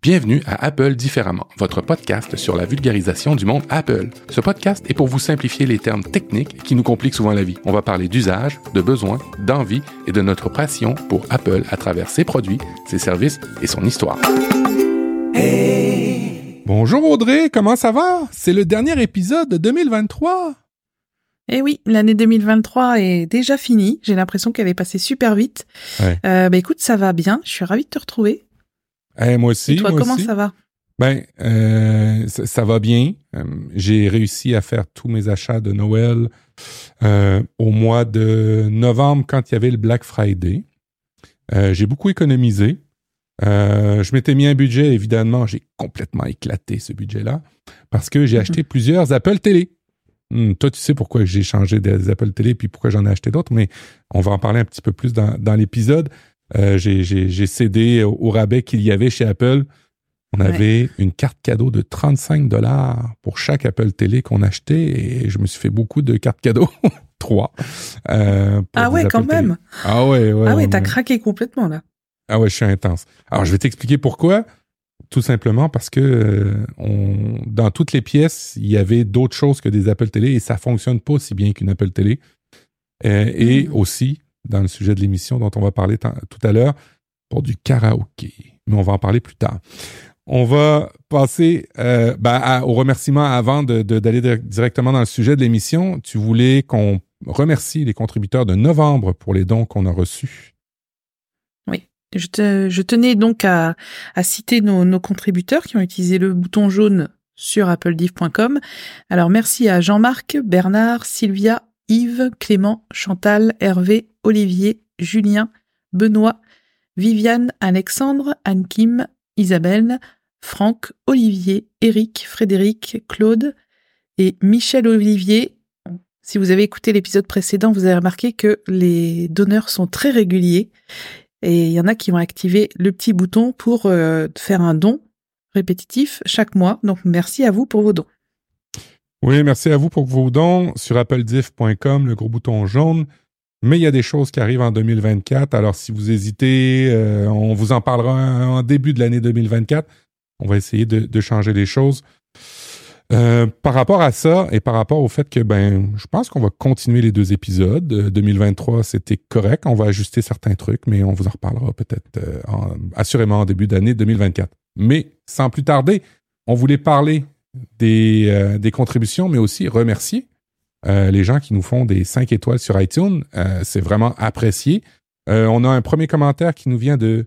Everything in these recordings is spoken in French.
Bienvenue à Apple Différemment, votre podcast sur la vulgarisation du monde Apple. Ce podcast est pour vous simplifier les termes techniques qui nous compliquent souvent la vie. On va parler d'usage, de besoins, d'envie et de notre passion pour Apple à travers ses produits, ses services et son histoire. Hey. Bonjour Audrey, comment ça va? C'est le dernier épisode de 2023. Eh oui, l'année 2023 est déjà finie. J'ai l'impression qu'elle est passée super vite. Ouais. Écoute, ça va bien. Je suis ravie de te retrouver. Moi aussi. Et toi, comment ça va? Ça va bien. J'ai réussi à faire tous mes achats de Noël au mois de novembre quand il y avait le Black Friday. J'ai beaucoup économisé. Je m'étais mis un budget, évidemment. J'ai complètement éclaté ce budget-là parce que j'ai acheté plusieurs Apple TV. Toi, tu sais pourquoi j'ai changé des Apple TV puis pourquoi j'en ai acheté d'autres, mais on va en parler un petit peu plus dans l'épisode. J'ai cédé au rabais qu'il y avait chez Apple. On avait une carte cadeau de 35$ pour chaque Apple Télé qu'on achetait et je me suis fait beaucoup de cartes cadeaux. 3. Ah ouais, quand même. Ah ouais, t'as craqué complètement là. Ah ouais, je suis intense. Alors, je vais t'expliquer pourquoi. Tout simplement parce que dans toutes les pièces, il y avait d'autres choses que des Apple Télé et ça fonctionne pas aussi bien qu'une Apple Télé. Et aussi, dans le sujet de l'émission dont on va parler tout à l'heure, pour du karaoké. Mais on va en parler plus tard. On va passer au remerciement avant d'aller directement dans le sujet de l'émission. Tu voulais qu'on remercie les contributeurs de novembre pour les dons qu'on a reçus. Oui, je tenais donc à citer nos contributeurs qui ont utilisé le bouton jaune sur applediv.com. Alors merci à Jean-Marc, Bernard, Sylvia, Yves, Clément, Chantal, Hervé, Olivier, Julien, Benoît, Viviane, Alexandre, Anne-Kim, Isabelle, Franck, Olivier, Eric, Frédéric, Claude et Michel Olivier. Si vous avez écouté l'épisode précédent, vous avez remarqué que les donneurs sont très réguliers et il y en a qui ont activé le petit bouton pour faire un don répétitif chaque mois. Donc merci à vous pour vos dons. Oui, merci à vous pour vos dons sur applediff.com, le gros bouton jaune. Mais il y a des choses qui arrivent en 2024. Alors, si vous hésitez, on vous en parlera en début de l'année 2024. On va essayer de changer les choses. Par rapport à ça et par rapport au fait que, je pense qu'on va continuer les 2 épisodes. 2023, c'était correct. On va ajuster certains trucs, mais on vous en reparlera peut-être assurément en début d'année 2024. Mais sans plus tarder, on voulait parler des contributions, mais aussi remercier les gens qui nous font des 5 étoiles sur iTunes. C'est vraiment apprécié. On a un premier commentaire qui nous vient de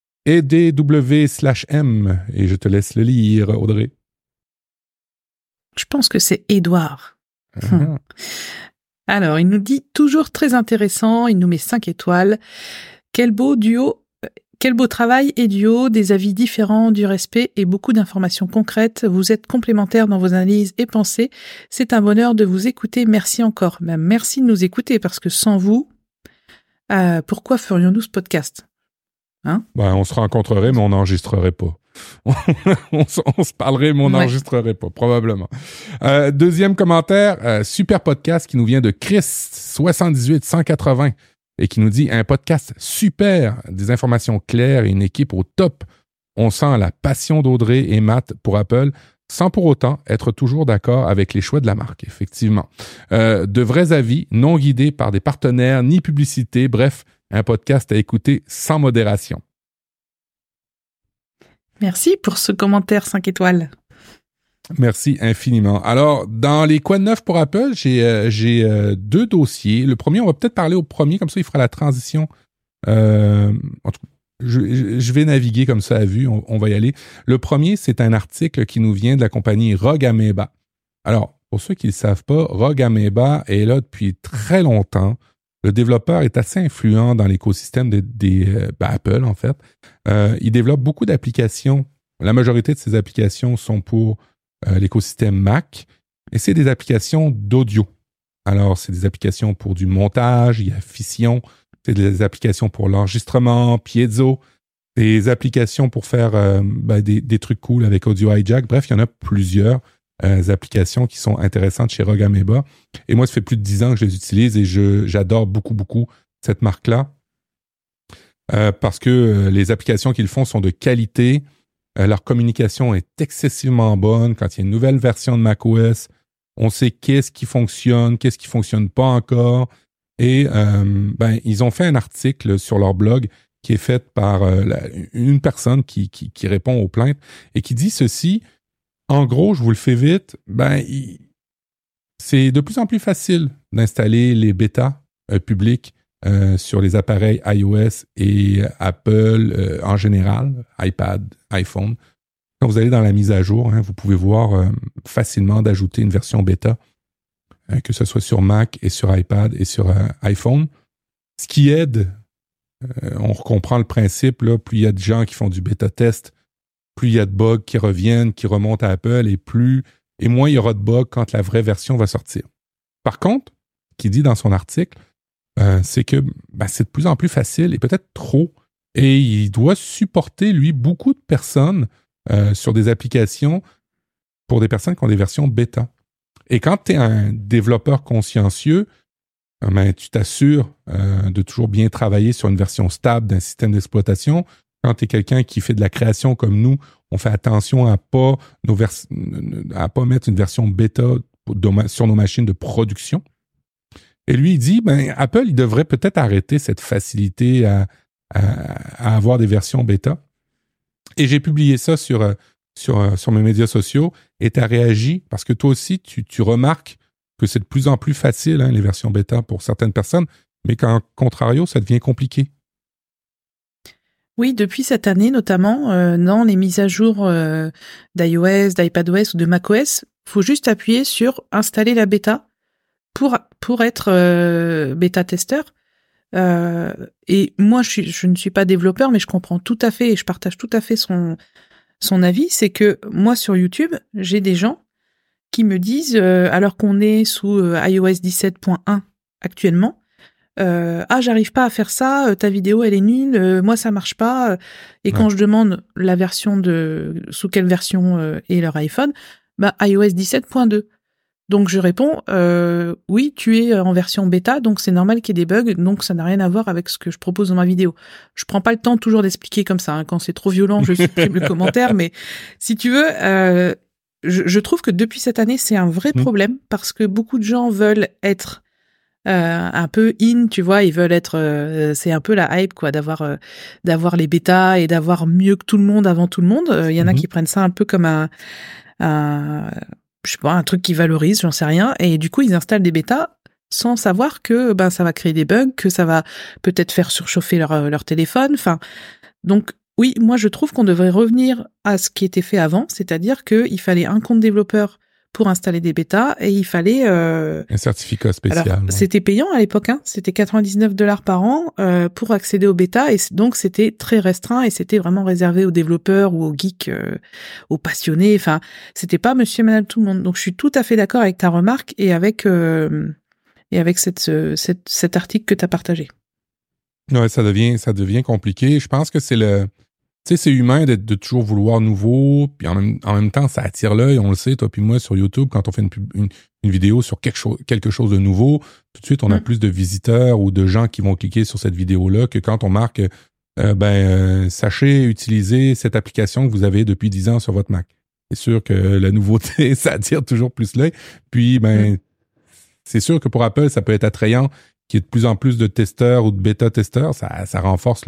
EDW/M et je te laisse le lire, Audrey. Je pense que c'est Édouard. Alors, il nous dit « Toujours très intéressant », il nous met 5 étoiles. Quel beau travail et duo, des avis différents, du respect et beaucoup d'informations concrètes. Vous êtes complémentaires dans vos analyses et pensées. C'est un bonheur de vous écouter. Merci encore. Merci de nous écouter parce que sans vous, pourquoi ferions-nous ce podcast? On se rencontrerait, mais on n'enregistrerait pas. on se parlerait, mais on n'enregistrerait pas, probablement. Deuxième commentaire, super podcast qui nous vient de Chris, 78-180. Et qui nous dit « Un podcast super, des informations claires et une équipe au top. On sent la passion d'Audrey et Matt pour Apple, sans pour autant être toujours d'accord avec les choix de la marque, effectivement. De vrais avis, non guidés par des partenaires ni publicité. Bref, un podcast à écouter sans modération. » Merci pour ce commentaire 5 étoiles. Merci infiniment. Alors, dans les quoi de neuf pour Apple, j'ai 2 dossiers. Le premier, on va peut-être parler au premier, comme ça il fera la transition. En tout cas, je vais naviguer comme ça à vue, on va y aller. Le premier, c'est un article qui nous vient de la compagnie Rogue Amoeba. Alors, pour ceux qui ne le savent pas, Rogue Amoeba est là depuis très longtemps. Le développeur est assez influent dans l'écosystème Apple, en fait. Il développe beaucoup d'applications. La majorité de ces applications sont pour l'écosystème Mac, et c'est des applications d'audio. Alors, c'est des applications pour du montage, il y a Fission, c'est des applications pour l'enregistrement, Piezo, des applications pour faire des trucs cool avec Audio Hijack. Bref, il y en a plusieurs applications qui sont intéressantes chez Rogue Amoeba. Et moi, ça fait plus de 10 ans que je les utilise et j'adore beaucoup, beaucoup cette marque-là parce que les applications qu'ils font sont de qualité. Leur communication est excessivement bonne. Quand il y a une nouvelle version de macOS, on sait qu'est-ce qui fonctionne pas encore. Et ils ont fait un article sur leur blog qui est fait par une personne qui répond aux plaintes et qui dit ceci. En gros, je vous le fais vite, c'est de plus en plus facile d'installer les bêtas publics sur les appareils iOS et Apple en général, iPad, iPhone. Quand vous allez dans la mise à jour, vous pouvez voir facilement d'ajouter une version bêta, que ce soit sur Mac et sur iPad et sur iPhone. Ce qui aide, on comprend le principe, là, plus il y a de gens qui font du bêta-test, plus il y a de bugs qui reviennent, qui remontent à Apple, et moins il y aura de bugs quand la vraie version va sortir. Par contre, ce qu'il dit dans son article, c'est que c'est de plus en plus facile et peut-être trop. Et il doit supporter, lui, beaucoup de personnes sur des applications pour des personnes qui ont des versions bêta. Et quand tu es un développeur consciencieux, tu t'assures de toujours bien travailler sur une version stable d'un système d'exploitation. Quand tu es quelqu'un qui fait de la création comme nous, on fait attention à pas mettre une version bêta sur nos machines de production. Et lui, il dit, Apple, il devrait peut-être arrêter cette facilité à avoir des versions bêta. Et j'ai publié ça sur mes médias sociaux et tu as réagi parce que toi aussi, tu remarques que c'est de plus en plus facile, les versions bêta pour certaines personnes, mais qu'en contrario, ça devient compliqué. Oui, depuis cette année notamment, dans les mises à jour d'iOS, d'iPadOS ou de macOS, il faut juste appuyer sur « Installer la bêta » pour être bêta-testeur. Et moi, je ne suis pas développeur, mais je comprends tout à fait et je partage tout à fait son avis. C'est que moi, sur YouTube, j'ai des gens qui me disent, alors qu'on est sous iOS 17.1 actuellement, j'arrive pas à faire ça, ta vidéo elle est nulle, moi ça marche pas. Et quand je demande la version sous quelle version est leur iPhone, iOS 17.2. Donc je réponds, oui, tu es en version bêta, donc c'est normal qu'il y ait des bugs, donc ça n'a rien à voir avec ce que je propose dans ma vidéo. Je prends pas le temps toujours d'expliquer comme ça, quand c'est trop violent, je supprime le commentaire, mais si tu veux, je trouve que depuis cette année, c'est un vrai problème, parce que beaucoup de gens veulent être un peu in, tu vois, ils veulent être, c'est un peu la hype, quoi, d'avoir les bêtas et d'avoir mieux que tout le monde avant tout le monde. Il y en a qui prennent ça un peu comme je sais pas, un truc qui valorise, j'en sais rien, et du coup ils installent des bêtas sans savoir que ça va créer des bugs, que ça va peut-être faire surchauffer leur téléphone. Enfin, donc oui, moi je trouve qu'on devrait revenir à ce qui était fait avant, c'est-à-dire qu'il fallait un compte développeur pour installer des bêtas et il fallait un certificat spécial. Alors, c'était payant à l'époque, c'était $99 par an pour accéder aux bêtas, et donc c'était très restreint et c'était vraiment réservé aux développeurs ou aux geeks, aux passionnés. Enfin, c'était pas monsieur et madame tout le monde. Donc je suis tout à fait d'accord avec ta remarque et avec cet article que tu as partagé. Ouais, ça devient compliqué. Je pense que c'est humain de toujours vouloir nouveau, puis en même temps, ça attire l'œil, on le sait, toi puis moi, sur YouTube, quand on fait une vidéo sur quelque chose de nouveau, tout de suite, on a plus de visiteurs ou de gens qui vont cliquer sur cette vidéo-là que quand on marque sachez utiliser cette application que vous avez depuis 10 ans sur votre Mac. C'est sûr que la nouveauté, ça attire toujours plus l'œil. Puis, c'est sûr que pour Apple, ça peut être attrayant qu'il y ait de plus en plus de testeurs ou de bêta-testeurs. Ça renforce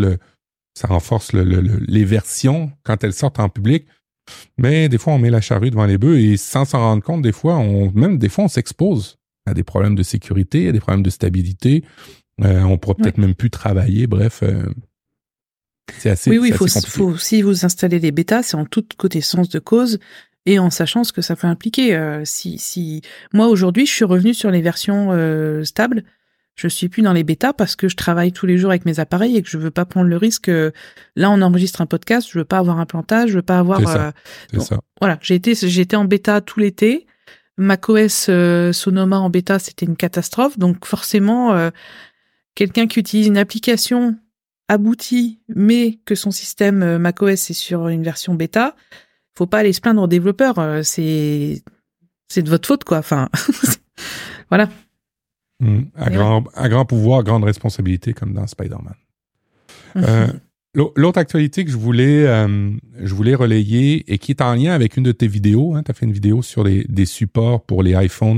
les versions quand elles sortent en public. Mais des fois, on met la charrue devant les bœufs et sans s'en rendre compte, des fois, on s'expose à des problèmes de sécurité, à des problèmes de stabilité. On pourra peut-être même plus travailler. Bref, c'est assez compliqué. Si vous installez les bêtas, c'est en toute connaissance de cause et en sachant ce que ça peut impliquer. Moi, aujourd'hui, je suis revenue sur les versions stables. Je suis plus dans les bêtas parce que je travaille tous les jours avec mes appareils et que je veux pas prendre le risque. Là, on enregistre un podcast, je veux pas avoir un plantage, je veux pas avoir. C'est ça. Voilà, j'ai été en bêta tout l'été. macOS Sonoma en bêta, c'était une catastrophe. Donc forcément, quelqu'un qui utilise une application aboutie, mais que son système macOS est sur une version bêta, faut pas aller se plaindre aux développeurs. C'est de votre faute, quoi. Enfin, voilà. À grand pouvoir, grande responsabilité, comme dans Spider-Man. L'autre actualité que je voulais relayer et qui est en lien avec une de tes vidéos, hein, tu as fait une vidéo sur des supports pour les iPhones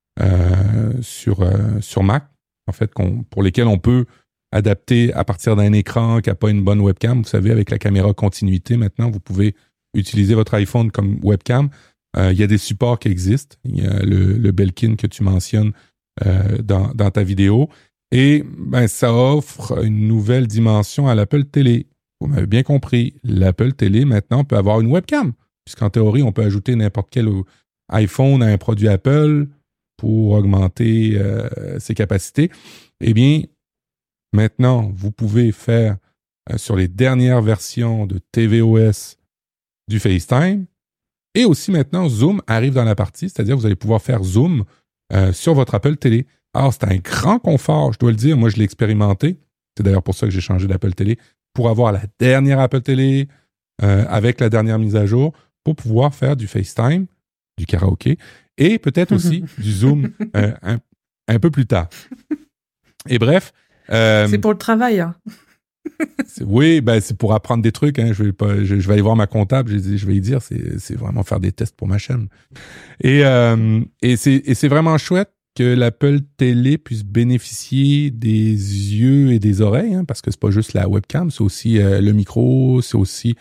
sur Mac, en fait, pour lesquels on peut adapter à partir d'un écran qui n'a pas une bonne webcam. Vous savez, avec la caméra continuité, maintenant, vous pouvez utiliser votre iPhone comme webcam. Il y a des supports qui existent. Il y a le Belkin que tu mentionnes dans ta vidéo. Et ça offre une nouvelle dimension à l'Apple Télé. Vous m'avez bien compris, l'Apple Télé, maintenant, peut avoir une webcam. Puisqu'en théorie, on peut ajouter n'importe quel iPhone à un produit Apple pour augmenter ses capacités. Eh bien, maintenant, vous pouvez faire sur les dernières versions de tvOS du FaceTime. Et aussi maintenant, Zoom arrive dans la partie, c'est-à-dire que vous allez pouvoir faire Zoom sur votre Apple Télé. Alors, c'est un grand confort, je dois le dire. Moi, je l'ai expérimenté. C'est d'ailleurs pour ça que j'ai changé d'Apple Télé, pour avoir la dernière Apple Télé avec la dernière mise à jour, pour pouvoir faire du FaceTime, du karaoké, et peut-être aussi du Zoom un peu plus tard. Et bref... c'est pour le travail, hein. Oui, c'est pour apprendre des trucs. Hein. Je vais aller voir ma comptable. Je vais lui dire, c'est vraiment faire des tests pour ma chaîne. Et c'est vraiment chouette que l'Apple Télé puisse bénéficier des yeux et des oreilles, hein, parce que c'est pas juste la webcam, c'est aussi le micro, c'est aussi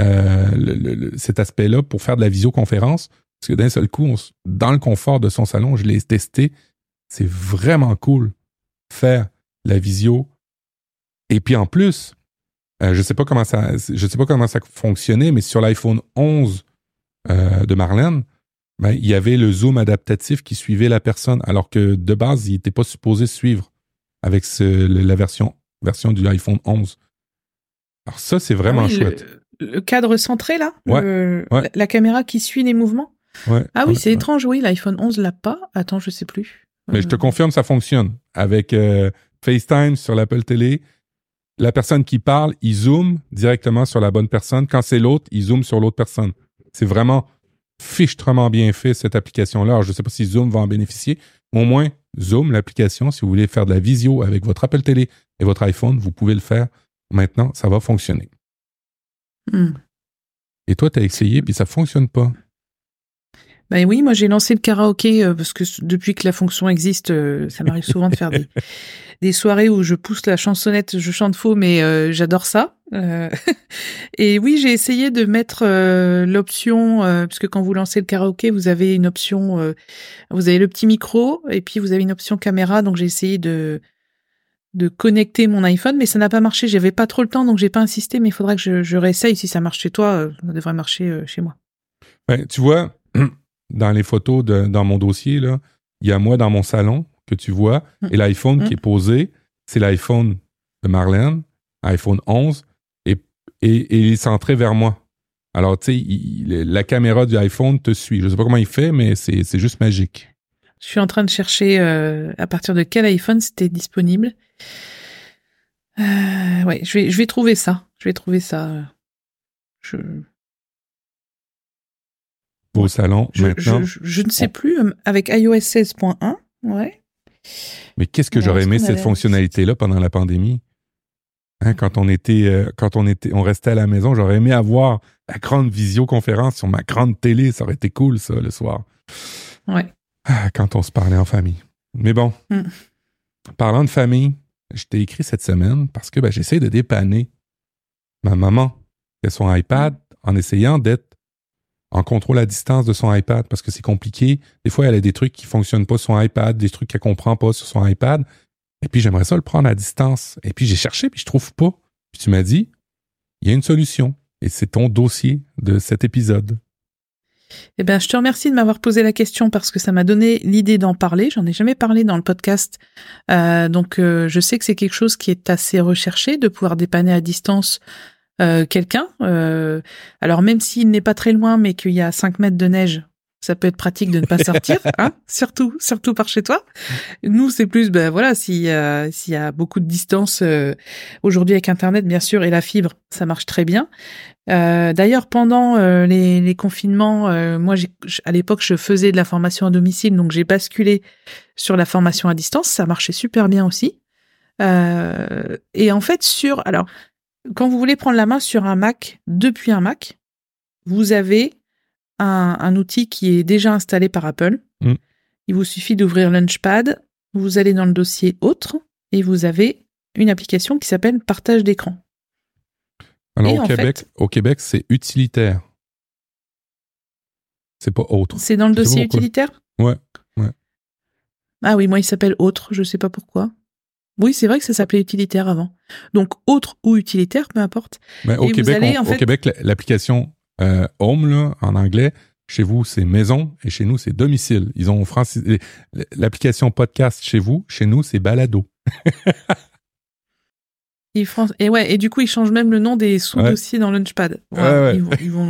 cet aspect-là pour faire de la visioconférence. Parce que d'un seul coup, dans le confort de son salon, je l'ai testé. C'est vraiment cool faire la visio. Et puis en plus, je sais pas comment ça fonctionnait, mais sur l'iPhone 11 de Marlène, il y avait le zoom adaptatif qui suivait la personne, alors que de base, il n'était pas supposé suivre avec la version du iPhone 11. Alors ça, c'est vraiment chouette. Le cadre centré, là? Ouais, la caméra qui suit les mouvements? Ouais, ah oui, c'est étrange, oui, l'iPhone 11 l'a pas. Attends, je sais plus. Mais je te confirme, ça fonctionne. Avec FaceTime sur l'Apple Télé, la personne qui parle, il zoome directement sur la bonne personne. Quand c'est l'autre, il zoome sur l'autre personne. C'est vraiment fichtrement bien fait, cette application-là. Alors, je ne sais pas si Zoom va en bénéficier, mais au moins, Zoom, l'application, si vous voulez faire de la visio avec votre Apple Télé et votre iPhone, vous pouvez le faire. Maintenant, ça va fonctionner. Et toi, tu as essayé, puis ça ne fonctionne pas. Ben oui, moi j'ai lancé le karaoké parce que depuis que la fonction existe, ça m'arrive souvent de faire des soirées où je pousse la chansonnette, je chante faux, mais j'adore ça. Et oui, j'ai essayé de mettre l'option, parce que quand vous lancez le karaoké, vous avez une option, vous avez le petit micro et puis vous avez une option caméra, donc j'ai essayé de connecter mon iPhone, mais ça n'a pas marché. J'avais pas trop le temps, donc j'ai pas insisté, mais il faudra que je réessaye. Si ça marche chez toi, ça devrait marcher chez moi. Ben, tu vois, dans les photos dans mon dossier, là, il y a moi dans mon salon que tu vois, et l'iPhone qui est posé, c'est l'iPhone de Marlène, iPhone 11, et il est centré vers moi. Alors, tu sais, la caméra du iPhone te suit. Je sais pas comment il fait, mais c'est juste magique. Je suis en train de chercher à partir de quel iPhone c'était disponible. Ouais, je vais trouver ça. Au salon, maintenant. Je ne sais plus, avec iOS 16.1, ouais. Mais qu'est-ce que j'aurais aimé cette fonctionnalité-là pendant la pandémie? Hein, quand on restait à la maison, j'aurais aimé avoir la grande visioconférence sur ma grande télé. Ça aurait été cool, ça, le soir. Ouais. Quand on se parlait en famille. Mais bon, parlant de famille, je t'ai écrit cette semaine parce que j'essaie de dépanner ma maman et son iPad en essayant d'être en contrôle à distance de son iPad parce que c'est compliqué. Des fois, elle a des trucs qui ne fonctionnent pas sur son iPad, des trucs qu'elle ne comprend pas sur son iPad. Et puis, j'aimerais ça le prendre à distance. Et puis, j'ai cherché, puis je ne trouve pas. Puis tu m'as dit, il y a une solution. Et c'est ton dossier de cet épisode. Eh bien, je te remercie de m'avoir posé la question parce que ça m'a donné l'idée d'en parler. J'en ai jamais parlé dans le podcast. Donc, je sais que c'est quelque chose qui est assez recherché, de pouvoir dépanner à distance quelqu'un. Alors, même s'il n'est pas très loin, mais qu'il y a 5 mètres de neige, ça peut être pratique de ne pas sortir, hein, surtout par chez toi. Nous, c'est plus, s'il y a beaucoup de distance, aujourd'hui avec Internet, bien sûr, et la fibre, ça marche très bien. D'ailleurs, pendant les confinements, moi, à l'époque, je faisais de la formation à domicile, donc j'ai basculé sur la formation à distance. Ça marchait super bien aussi. Et en fait, alors, quand vous voulez prendre la main sur un Mac depuis un Mac, vous avez un outil qui est déjà installé par Apple. Il vous suffit d'ouvrir Launchpad, vous allez dans le dossier Autres et vous avez une application qui s'appelle Partage d'écran. Alors au Québec, c'est utilitaire. C'est pas Autre. C'est dans le dossier utilitaire ? Ouais. Ah oui, moi il s'appelle Autre, je sais pas pourquoi. Oui, c'est vrai que ça s'appelait utilitaire avant. Donc Autre ou utilitaire, peu importe. Mais au Québec, l'application Home, là, en anglais, chez vous, c'est maison et chez nous, c'est domicile. Ils ont l'application podcast chez vous, chez nous, c'est balado. Et du coup, ils changent même le nom des sous-dossiers dans Launchpad. Ouais. Ils vont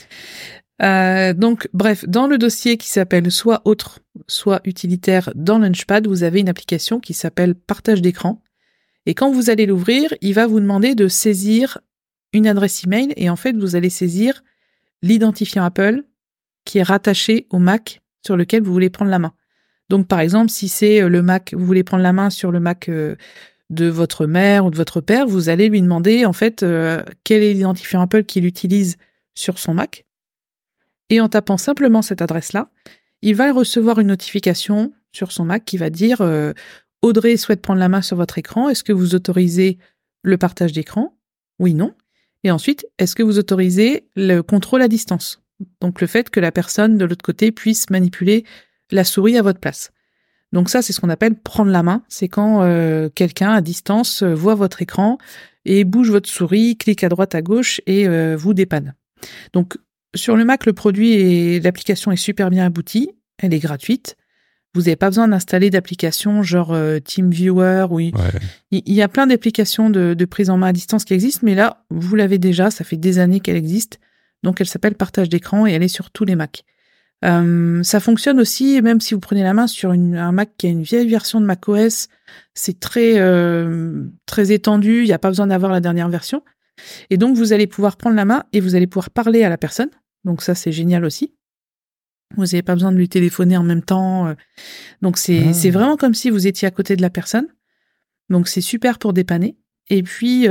loin. Donc, bref, dans le dossier qui s'appelle soit Autre, soit utilitaire dans Launchpad, vous avez une application qui s'appelle Partage d'écran. Et quand vous allez l'ouvrir, il va vous demander de saisir une adresse email et en fait, vous allez saisir l'identifiant Apple qui est rattaché au Mac sur lequel vous voulez prendre la main. Donc, par exemple, si c'est le Mac, vous voulez prendre la main sur le Mac de votre mère ou de votre père, vous allez lui demander, en fait, quel est l'identifiant Apple qu'il utilise sur son Mac. Et en tapant simplement cette adresse-là, il va recevoir une notification sur son Mac qui va dire Audrey souhaite prendre la main sur votre écran. Est-ce que vous autorisez le partage d'écran ? Oui, non. Et ensuite, est-ce que vous autorisez le contrôle à distance ? Donc, le fait que la personne de l'autre côté puisse manipuler la souris à votre place. Donc ça, c'est ce qu'on appelle prendre la main. C'est quand quelqu'un à distance voit votre écran et bouge votre souris, clique à droite, à gauche et vous dépanne. Donc, sur le Mac, le produit et l'application est super bien aboutie. Elle est gratuite. Vous n'avez pas besoin d'installer d'applications genre TeamViewer. Il y a plein d'applications de prise en main à distance qui existent, mais là, vous l'avez déjà. Ça fait des années qu'elle existe. Donc, elle s'appelle Partage d'écran et elle est sur tous les Macs. Ça fonctionne aussi, même si vous prenez la main sur un Mac qui a une vieille version de macOS, c'est très étendu, il n'y a pas besoin d'avoir la dernière version. Et donc, vous allez pouvoir prendre la main et vous allez pouvoir parler à la personne. Donc ça, c'est génial aussi. Vous n'avez pas besoin de lui téléphoner en même temps. Donc, c'est vraiment comme si vous étiez à côté de la personne. Donc, c'est super pour dépanner. Et puis,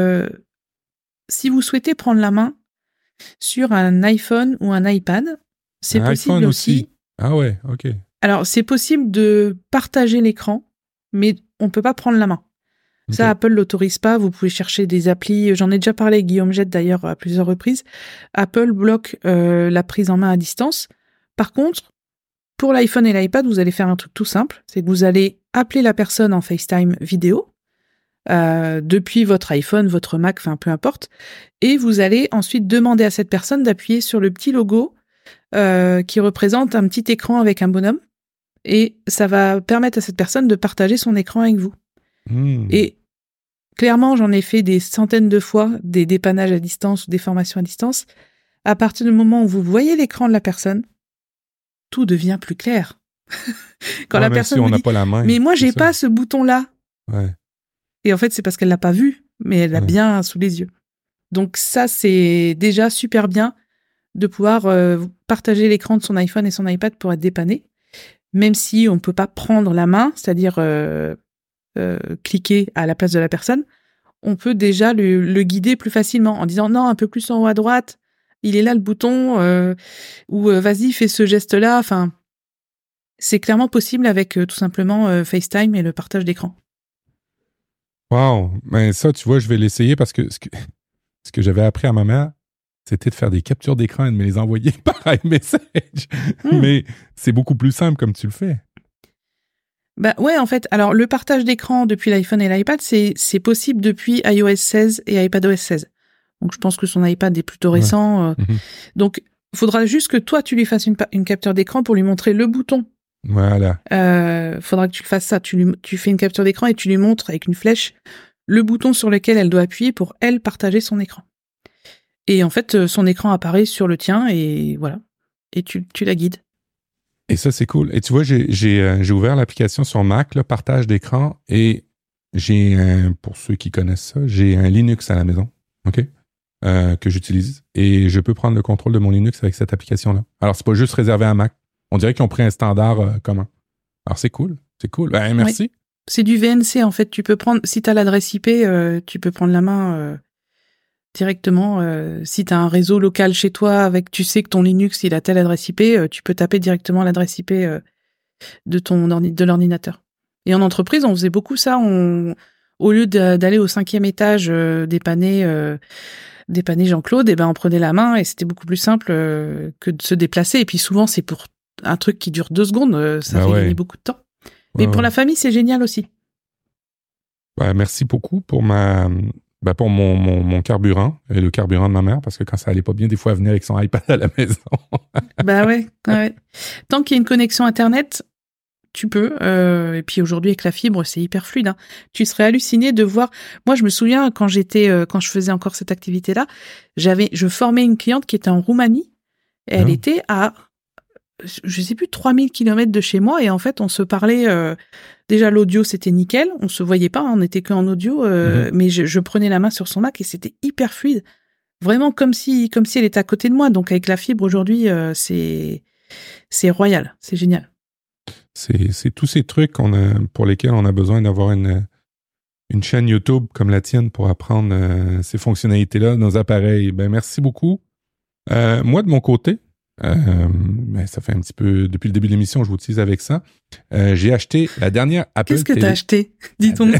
si vous souhaitez prendre la main sur un iPhone ou un iPad, c'est possible aussi. Ah ouais, ok. Alors, c'est possible de partager l'écran, mais on ne peut pas prendre la main. Okay. Ça, Apple l'autorise pas. Vous pouvez chercher des applis. J'en ai déjà parlé avec Guillaume Jette, d'ailleurs, à plusieurs reprises. Apple bloque la prise en main à distance. Par contre, pour l'iPhone et l'iPad, vous allez faire un truc tout simple. C'est que vous allez appeler la personne en FaceTime vidéo depuis votre iPhone, votre Mac, enfin, peu importe. Et vous allez ensuite demander à cette personne d'appuyer sur le petit logo qui représente un petit écran avec un bonhomme. Et ça va permettre à cette personne de partager son écran avec vous. Et clairement, j'en ai fait des centaines de fois des dépannages à distance ou des formations à distance. À partir du moment où vous voyez l'écran de la personne, tout devient plus clair. Quand la personne si on vous n'a dit, pas la main, mais moi, j'ai pas ce bouton-là. Ouais. Et en fait, c'est parce qu'elle l'a pas vu, mais elle l'a bien sous les yeux. Donc ça, c'est déjà super bien de pouvoir partager l'écran de son iPhone et son iPad pour être dépanné, même si on peut pas prendre la main, c'est-à-dire cliquer à la place de la personne, on peut déjà le guider plus facilement en disant non, un peu plus en haut à droite, il est là le bouton, ou vas-y, fais ce geste-là. Enfin, c'est clairement possible avec tout simplement FaceTime et le partage d'écran. Wow! Ben ça, tu vois, je vais l'essayer parce que ce que j'avais appris à ma mère, c'était de faire des captures d'écran et de me les envoyer par iMessage. Mais c'est beaucoup plus simple comme tu le fais. Bah ouais, en fait, alors le partage d'écran depuis l'iPhone et l'iPad, c'est possible depuis iOS 16 et iPadOS 16. Donc je pense que son iPad est plutôt récent. Donc il faudra juste que toi tu lui fasses une capture d'écran pour lui montrer le bouton. Voilà. Faudra que tu le fasses ça. Tu fais une capture d'écran et tu lui montres avec une flèche le bouton sur lequel elle doit appuyer pour elle partager son écran. Et en fait, son écran apparaît sur le tien et voilà. Et tu la guides. Et ça, c'est cool. Et tu vois, j'ai ouvert l'application sur Mac, là, partage d'écran, et pour ceux qui connaissent ça, j'ai un Linux à la maison, OK, que j'utilise. Et je peux prendre le contrôle de mon Linux avec cette application-là. Alors, c'est pas juste réservé à Mac. On dirait qu'ils ont pris un standard commun. Alors, c'est cool. C'est cool. Ben, merci. Oui. C'est du VNC, en fait. Tu peux prendre, si tu as l'adresse IP, tu peux prendre la main directement. Si tu as un réseau local chez toi, tu sais que ton Linux, il a telle adresse IP, tu peux taper directement l'adresse IP de l'ordinateur. Et en entreprise, on faisait beaucoup ça. Au lieu d'aller au 5e étage dépanner Jean-Claude, et ben on prenait la main et c'était beaucoup plus simple que de se déplacer. Et puis souvent, c'est pour un truc qui dure 2 secondes, ça fait gagner beaucoup de temps. Mais pour la famille, c'est génial aussi. Merci beaucoup pour pour mon carburant et le carburant de ma mère, parce que quand ça allait pas bien, des fois, elle venait avec son iPad à la maison. Ouais. Tant qu'il y a une connexion Internet, tu peux. Et puis aujourd'hui, avec la fibre, c'est hyper fluide. Hein. Tu serais halluciné de voir. Moi, je me souviens quand je faisais encore cette activité-là, je formais une cliente qui était en Roumanie. Et elle était à, je sais plus, 3000 km de chez moi. Et en fait, on se parlait. Déjà, l'audio, c'était nickel. On se voyait pas. On n'était qu'en audio. Mais je prenais la main sur son Mac et c'était hyper fluide. Vraiment comme si elle était à côté de moi. Donc, avec la fibre aujourd'hui, c'est royal. C'est génial. C'est tous ces trucs pour lesquels on a besoin d'avoir une chaîne YouTube comme la tienne pour apprendre ces fonctionnalités-là, nos appareils. Merci beaucoup. Moi, de mon côté, ça fait un petit peu, depuis le début de l'émission, je vous utilise avec ça. J'ai acheté la dernière Apple Qu'est-ce que Télé. T'as acheté? Dis donc.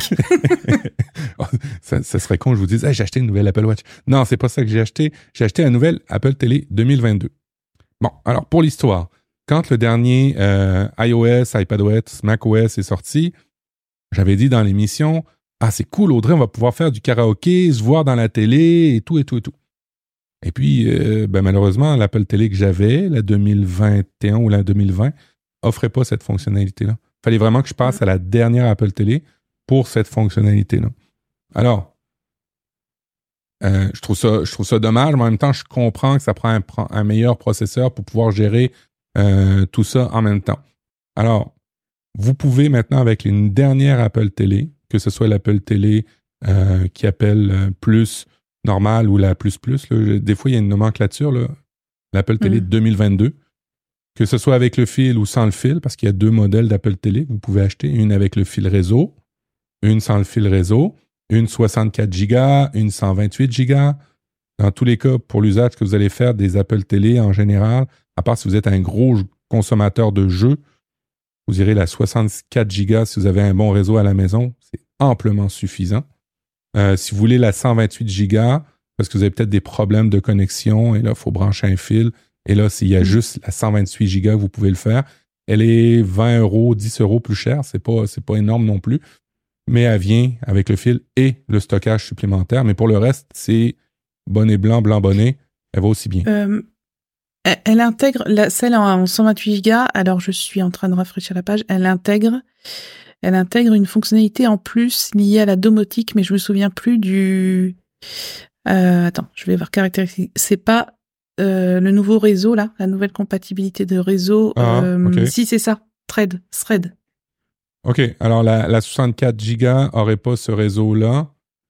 ça serait con que je vous dise, j'ai acheté une nouvelle Apple Watch. Non, c'est pas ça que j'ai acheté. J'ai acheté la nouvelle Apple Télé 2022. Bon, alors pour l'histoire, quand le dernier iOS, iPadOS, macOS est sorti, j'avais dit dans l'émission, c'est cool, Audrey, on va pouvoir faire du karaoké, se voir dans la télé et tout. Et puis, malheureusement, l'Apple Télé que j'avais, la 2021 ou la 2020, offrait pas cette fonctionnalité-là. Il fallait vraiment que je passe à la dernière Apple Télé pour cette fonctionnalité-là. Alors, je trouve ça dommage, mais en même temps, je comprends que ça prend un meilleur processeur pour pouvoir gérer tout ça en même temps. Alors, vous pouvez maintenant, avec une dernière Apple Télé, que ce soit l'Apple Télé qui appelle plus normale ou la plus, là, des fois, il y a une nomenclature, là, l'Apple Télé 2022, que ce soit avec le fil ou sans le fil, parce qu'il y a 2 modèles d'Apple Télé que vous pouvez acheter, une avec le fil réseau, une sans le fil réseau, une 64 Go, une 128 Go. Dans tous les cas, pour l'usage que vous allez faire des Apple Télé en général, à part si vous êtes un gros consommateur de jeux, vous irez la 64 Go si vous avez un bon réseau à la maison. C'est amplement suffisant. Si vous voulez la 128 Go, parce que vous avez peut-être des problèmes de connexion, et là, il faut brancher un fil. Et là, s'il y a juste la 128 Go, vous pouvez le faire. Elle est 20 €, 10 € plus chère. C'est pas énorme non plus. Mais elle vient avec le fil et le stockage supplémentaire. Mais pour le reste, c'est bonnet blanc, blanc bonnet. Elle va aussi bien. Elle intègre celle en 128 Go. Alors, je suis en train de rafraîchir la page. Elle intègre une fonctionnalité en plus liée à la domotique, mais je me souviens plus du. Attends, je vais voir caractéristiques. C'est pas le nouveau réseau là, la nouvelle compatibilité de réseau. Okay. Si, c'est ça. Thread. OK. Alors, la 64 Go n'aurait pas ce réseau-là.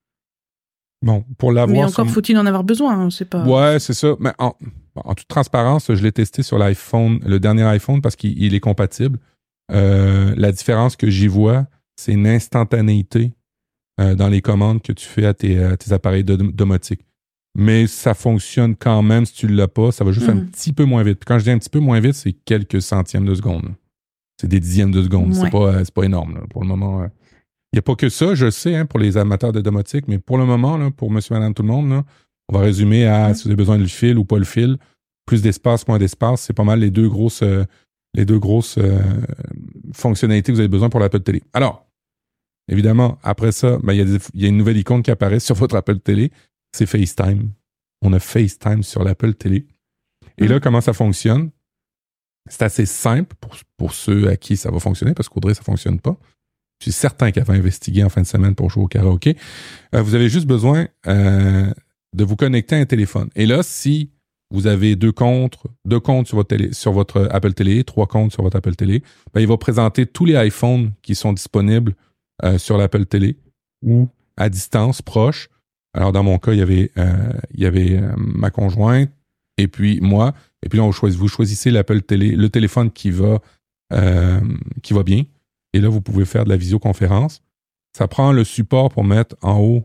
Bon, pour l'avoir... Mais encore faut-il en avoir besoin, hein, c'est pas... Ouais, c'est ça. Mais en toute transparence, je l'ai testé sur l'iPhone, le dernier iPhone, parce qu'il est compatible. La différence que j'y vois, c'est une instantanéité dans les commandes que tu fais à tes appareils domotiques. Mais ça fonctionne quand même si tu ne l'as pas. Ça va juste un petit peu moins vite. Quand je dis un petit peu moins vite, c'est quelques centièmes de seconde. C'est des dixièmes de seconde. Ouais. C'est pas énorme. Là. Pour le moment, il n'y a pas que ça, je sais, hein, pour les amateurs de domotique, mais pour le moment, là, pour monsieur, madame, tout le monde, là, on va résumer à si vous avez besoin du fil ou pas le fil. Plus d'espace, moins d'espace. C'est pas mal les deux grosses fonctionnalités que vous avez besoin pour l'Apple Télé. Alors, évidemment, après ça, il y a une nouvelle icône qui apparaît sur votre Apple Télé. C'est FaceTime. On a FaceTime sur l'Apple Télé. Et là, comment ça fonctionne? C'est assez simple pour ceux à qui ça va fonctionner, parce qu'Audrey, ça ne fonctionne pas. Je suis certain qu'elle va investiguer en fin de semaine pour jouer au karaoké. Vous avez juste besoin de vous connecter à un téléphone. Et là, si vous avez deux comptes sur votre Apple Télé, 3 comptes sur votre Apple Télé, il va présenter tous les iPhones qui sont disponibles sur l'Apple Télé ou à distance, proche. Alors, dans mon cas, il y avait ma conjointe et puis moi. Et puis là, vous choisissez l'Apple Télé, le téléphone qui va bien. Et là, vous pouvez faire de la visioconférence. Ça prend le support pour mettre en haut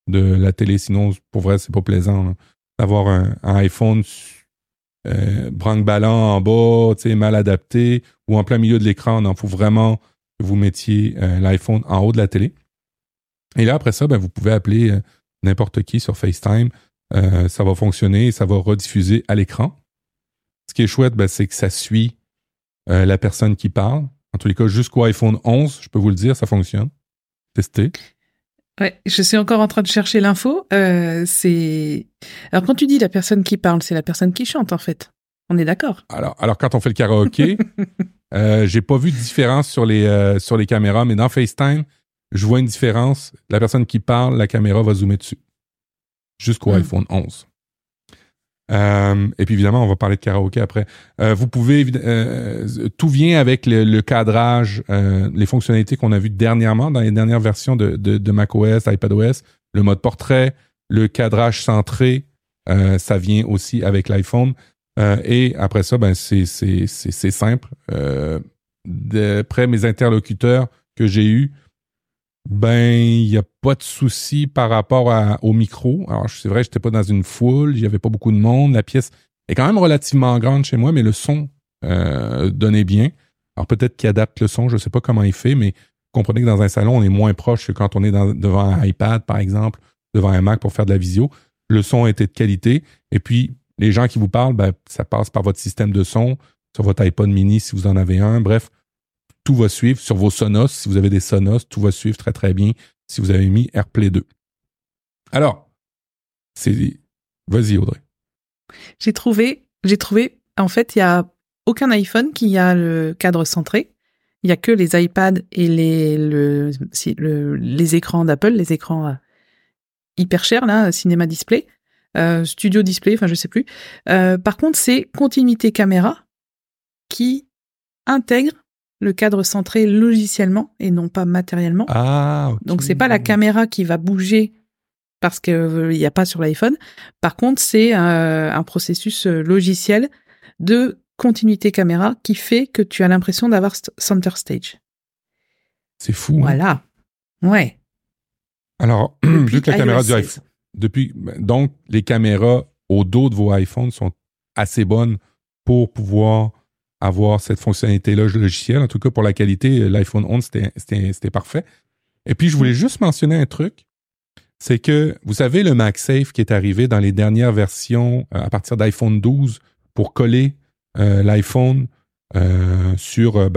de la télé. Sinon, pour vrai, c'est pas plaisant là, d'avoir un iPhone branque-ballant en bas, mal adapté, ou en plein milieu de l'écran. Il faut vraiment que vous mettiez l'iPhone en haut de la télé. Et là, après ça, vous pouvez appeler n'importe qui sur FaceTime. Ça va fonctionner et ça va rediffuser à l'écran. Ce qui est chouette, c'est que ça suit la personne qui parle. En tous les cas, jusqu'au iPhone 11, je peux vous le dire, ça fonctionne. Testez. Ouais, je suis encore en train de chercher l'info. Alors, quand tu dis la personne qui parle, c'est la personne qui chante, en fait. On est d'accord? Alors quand on fait le karaoké, j'ai pas vu de différence sur les caméras, mais dans FaceTime, je vois une différence. La personne qui parle, la caméra va zoomer dessus. Jusqu'au iPhone 11. Et puis évidemment, on va parler de karaoké après. Vous pouvez... tout vient avec le cadrage, les fonctionnalités qu'on a vues dernièrement dans les dernières versions de macOS, iPadOS, le mode portrait, le cadrage centré, ça vient aussi avec l'iPhone. Et après ça, c'est simple. D'après mes interlocuteurs que j'ai eus, il n'y a pas de souci par rapport au micro. Alors, c'est vrai, j'étais pas dans une foule, il n'y avait pas beaucoup de monde. La pièce est quand même relativement grande chez moi, mais le son donnait bien. Alors, peut-être qu'il adapte le son, je ne sais pas comment il fait, mais comprenez que dans un salon, on est moins proche que quand on est devant un iPad, par exemple, devant un Mac pour faire de la visio. Le son était de qualité. Et puis, les gens qui vous parlent, ça passe par votre système de son, sur votre iPod mini si vous en avez un. Bref, tout va suivre sur vos Sonos. Si vous avez des Sonos, tout va suivre très, très bien si vous avez mis AirPlay 2. Alors, vas-y, Audrey. J'ai trouvé, en fait, il n'y a aucun iPhone qui a le cadre centré. Il n'y a que les iPads et les écrans d'Apple, les écrans hyper chers, là, Cinema Display, Studio Display, enfin, je sais plus. Par contre, c'est Continuité Caméra qui intègre le cadre centré logiciellement et non pas matériellement. Ah, okay. Donc, c'est pas la caméra qui va bouger parce qu'il n'y a pas sur l'iPhone. Par contre, c'est un processus logiciel de continuité caméra qui fait que tu as l'impression d'avoir center stage. C'est fou. Voilà. Hein? Ouais. Alors, vu que la caméra du iPhone... Donc, les caméras au dos de vos iPhones sont assez bonnes pour pouvoir avoir cette fonctionnalité-là logicielle. En tout cas, pour la qualité, l'iPhone 11, c'était parfait. Et puis, je voulais juste mentionner un truc. C'est que, vous savez, le MagSafe qui est arrivé dans les dernières versions à partir d'iPhone 12 pour coller l'iPhone sur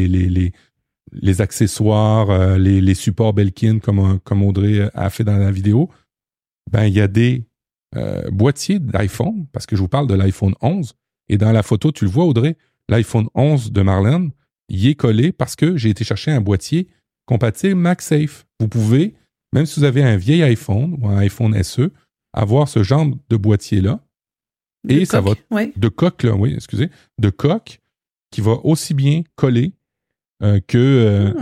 les accessoires, les supports Belkin, comme Audrey a fait dans la vidéo, il y a des boîtiers d'iPhone, parce que je vous parle de l'iPhone 11, et dans la photo, tu le vois, Audrey, l'iPhone 11 de Marlène, y est collé parce que j'ai été chercher un boîtier compatible MagSafe. Vous pouvez, même si vous avez un vieil iPhone ou un iPhone SE, avoir ce genre de boîtier-là. Et ça va... Ouais. De coque, là, oui, excusez. De coque qui va aussi bien coller que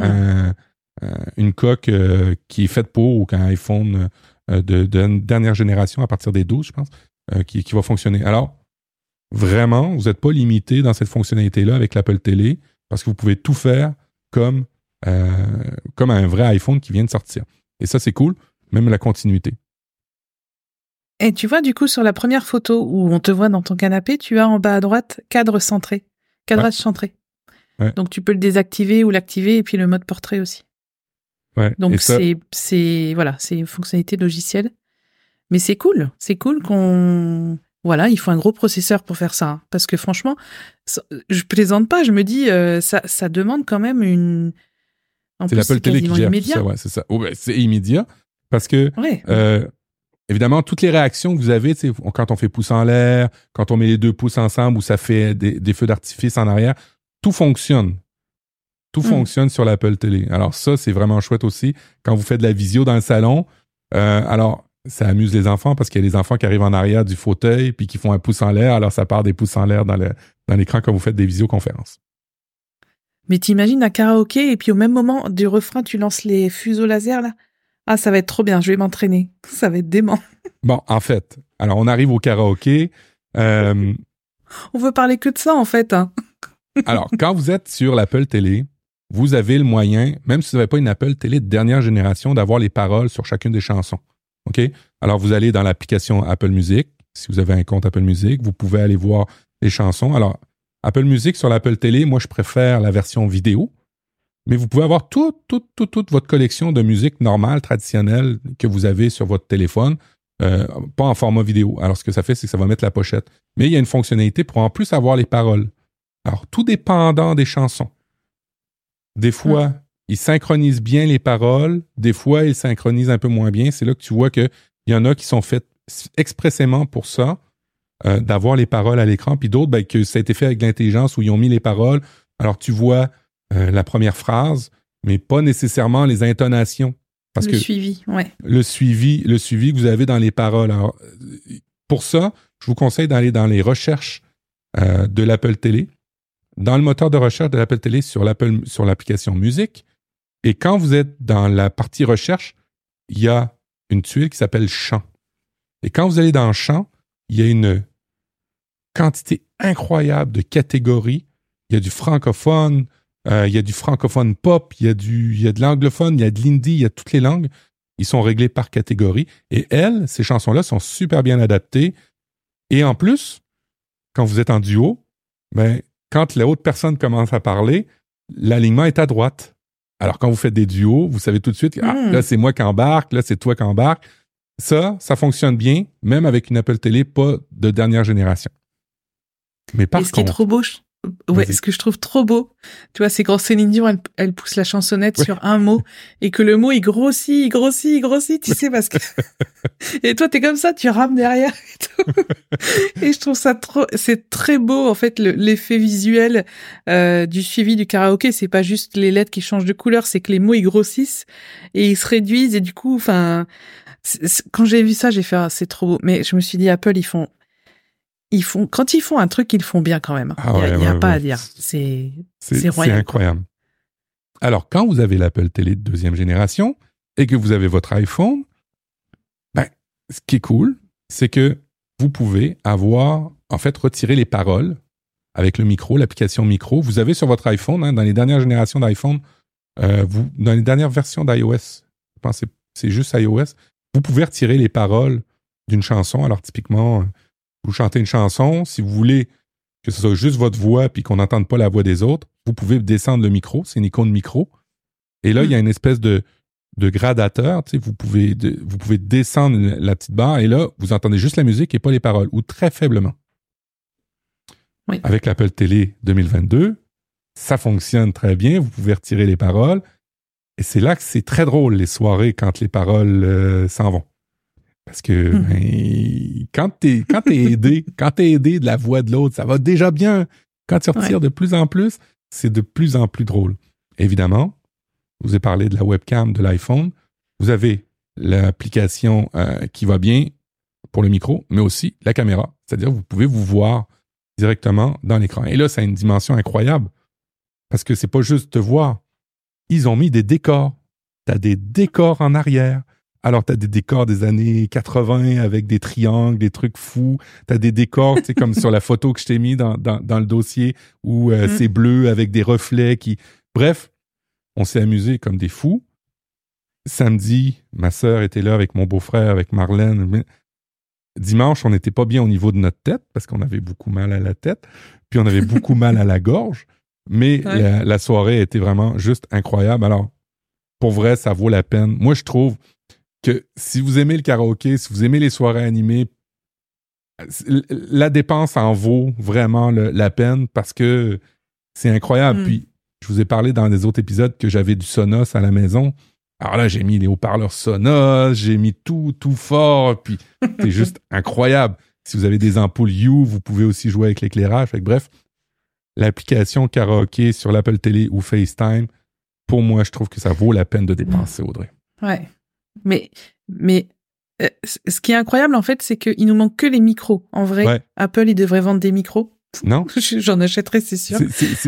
une coque qui est faite pour ou qu'un iPhone de dernière génération, à partir des 12, je pense, qui va fonctionner. Alors, vraiment, vous n'êtes pas limité dans cette fonctionnalité-là avec l'Apple Télé parce que vous pouvez tout faire comme un vrai iPhone qui vient de sortir. Et ça, c'est cool, même la continuité. Et tu vois, du coup, sur la première photo où on te voit dans ton canapé, tu as en bas à droite cadrage centré. Ouais. Donc, tu peux le désactiver ou l'activer et puis le mode portrait aussi. Ouais. Donc, c'est une fonctionnalité logicielle. Mais c'est cool qu'on... Voilà, il faut un gros processeur pour faire ça. Hein, parce que franchement, je plaisante pas, je me dis, ça demande quand même une... C'est l'Apple Télé qui gère tout ça, ouais, c'est ça. Oh, c'est immédiat parce que, évidemment, toutes les réactions que vous avez, quand on fait pouce en l'air, quand on met les deux pouces ensemble ou ça fait des feux d'artifice en arrière, tout fonctionne. Tout fonctionne sur l'Apple Télé. Alors ça, c'est vraiment chouette aussi. Quand vous faites de la visio dans le salon, alors ça amuse les enfants parce qu'il y a des enfants qui arrivent en arrière du fauteuil puis qui font un pouce en l'air, alors ça part des pouces en l'air dans l'écran quand vous faites des visioconférences. Mais t'imagines un karaoké et puis au même moment du refrain, tu lances les fuseaux laser là? Ah, ça va être trop bien, je vais m'entraîner. Ça va être dément. Bon, en fait, alors on arrive au karaoké. On veut parler que de ça en fait. Hein. Alors, quand vous êtes sur l'Apple Télé, vous avez le moyen, même si vous n'avez pas une Apple Télé de dernière génération, d'avoir les paroles sur chacune des chansons. OK? Alors, vous allez dans l'application Apple Music. Si vous avez un compte Apple Music, vous pouvez aller voir les chansons. Alors, Apple Music sur l'Apple Télé, moi, je préfère la version vidéo. Mais vous pouvez avoir toute votre collection de musique normale, traditionnelle que vous avez sur votre téléphone, pas en format vidéo. Alors, ce que ça fait, c'est que ça va mettre la pochette. Mais il y a une fonctionnalité pour en plus avoir les paroles. Alors, tout dépendant des chansons. Des fois, ils synchronisent bien les paroles. Des fois, ils synchronisent un peu moins bien. C'est là que tu vois qu'il y en a qui sont faites expressément pour ça, d'avoir les paroles à l'écran. Puis d'autres, ben, que ça a été fait avec l'intelligence où ils ont mis les paroles. Alors, tu vois la première phrase, mais pas nécessairement les intonations. Parce le suivi, ouais. Le suivi que vous avez dans les paroles. Alors, pour ça, je vous conseille d'aller dans les recherches de l'Apple Télé, dans le moteur de recherche de l'Apple Télé sur l'application Musique. Et quand vous êtes dans la partie recherche, il y a une tuile qui s'appelle Chant. Et quand vous allez dans Chant, il y a une quantité incroyable de catégories. Il y a du francophone, il y a du francophone pop, il y a de l'anglophone, il y a de l'hindi, il y a toutes les langues. Ils sont réglés par catégorie. Et ces chansons-là sont super bien adaptées. Et en plus, quand vous êtes en duo, ben, quand l'autre personne commence à parler, l'alignement est à droite. Alors, quand vous faites des duos, vous savez tout de suite, là, c'est moi qui embarque, là, c'est toi qui embarque. Ça fonctionne bien, même avec une Apple Télé pas de dernière génération. Mais par contre... qui est trop beau, ce que je trouve trop beau, tu vois, c'est quand Céline Dion, elle pousse la chansonnette sur un mot, et que le mot, il grossit, tu sais, parce que... Et toi, t'es comme ça, tu rames derrière et tout. Et je trouve ça c'est très beau, en fait, l'effet visuel du suivi du karaoké. C'est pas juste les lettres qui changent de couleur, c'est que les mots, ils grossissent et ils se réduisent, et du coup, enfin... Quand j'ai vu ça, j'ai fait c'est trop beau. Mais je me suis dit, Apple, quand ils font un truc, ils le font bien quand même. Il n'y a pas à dire. C'est royal. C'est incroyable. Alors, quand vous avez l'Apple Télé de deuxième génération et que vous avez votre iPhone, ben, ce qui est cool, c'est que vous pouvez retirer les paroles avec le micro, l'application micro. Vous avez sur votre iPhone, dans les dernières générations d'iPhone, dans les dernières versions d'iOS, je pense que c'est juste iOS, vous pouvez retirer les paroles d'une chanson. Alors, typiquement, vous chantez une chanson. Si vous voulez que ce soit juste votre voix puis qu'on n'entende pas la voix des autres, vous pouvez descendre le micro. C'est une icône micro. Et là, il y a une espèce de gradateur. Tu sais, vous pouvez descendre la petite barre et là, vous entendez juste la musique et pas les paroles, ou très faiblement. Oui. Avec l'Apple Télé 2022, ça fonctionne très bien. Vous pouvez retirer les paroles. Et c'est là que c'est très drôle, les soirées, quand les paroles s'en vont. Parce que quand t'es aidé de la voix de l'autre, ça va déjà bien. Quand tu retires de plus en plus, c'est de plus en plus drôle. Évidemment, je vous ai parlé de la webcam de l'iPhone. Vous avez l'application qui va bien pour le micro, mais aussi la caméra. C'est-à-dire que vous pouvez vous voir directement dans l'écran. Et là, ça a une dimension incroyable. Parce que c'est pas juste te voir. Ils ont mis des décors. Tu as des décors en arrière. Alors, tu as des décors des années 80 avec des triangles, des trucs fous. Tu as des décors, tu sais, comme sur la photo que je t'ai mis dans le dossier où c'est bleu avec des reflets qui... Bref, on s'est amusés comme des fous. Samedi, ma sœur était là avec mon beau-frère, avec Marlène. Dimanche, on n'était pas bien au niveau de notre tête parce qu'on avait beaucoup mal à la tête. Puis on avait beaucoup mal à la gorge. Mais la soirée était vraiment juste incroyable. Alors, pour vrai, ça vaut la peine. Moi, je trouve que si vous aimez le karaoké, si vous aimez les soirées animées, la dépense en vaut vraiment la peine parce que c'est incroyable. Puis, je vous ai parlé dans des autres épisodes que j'avais du Sonos à la maison. Alors là, j'ai mis les haut-parleurs Sonos, j'ai mis tout fort, puis c'est juste incroyable. Si vous avez des ampoules Hue, vous pouvez aussi jouer avec l'éclairage. Fait que, bref, l'application karaoké sur l'Apple Télé ou FaceTime, pour moi, je trouve que ça vaut la peine de dépenser, Audrey. Ouais. Mais ce qui est incroyable, en fait, c'est qu'il nous manque que les micros. En vrai, Apple, il devrait vendre des micros. Non? J'en achèterais, c'est sûr.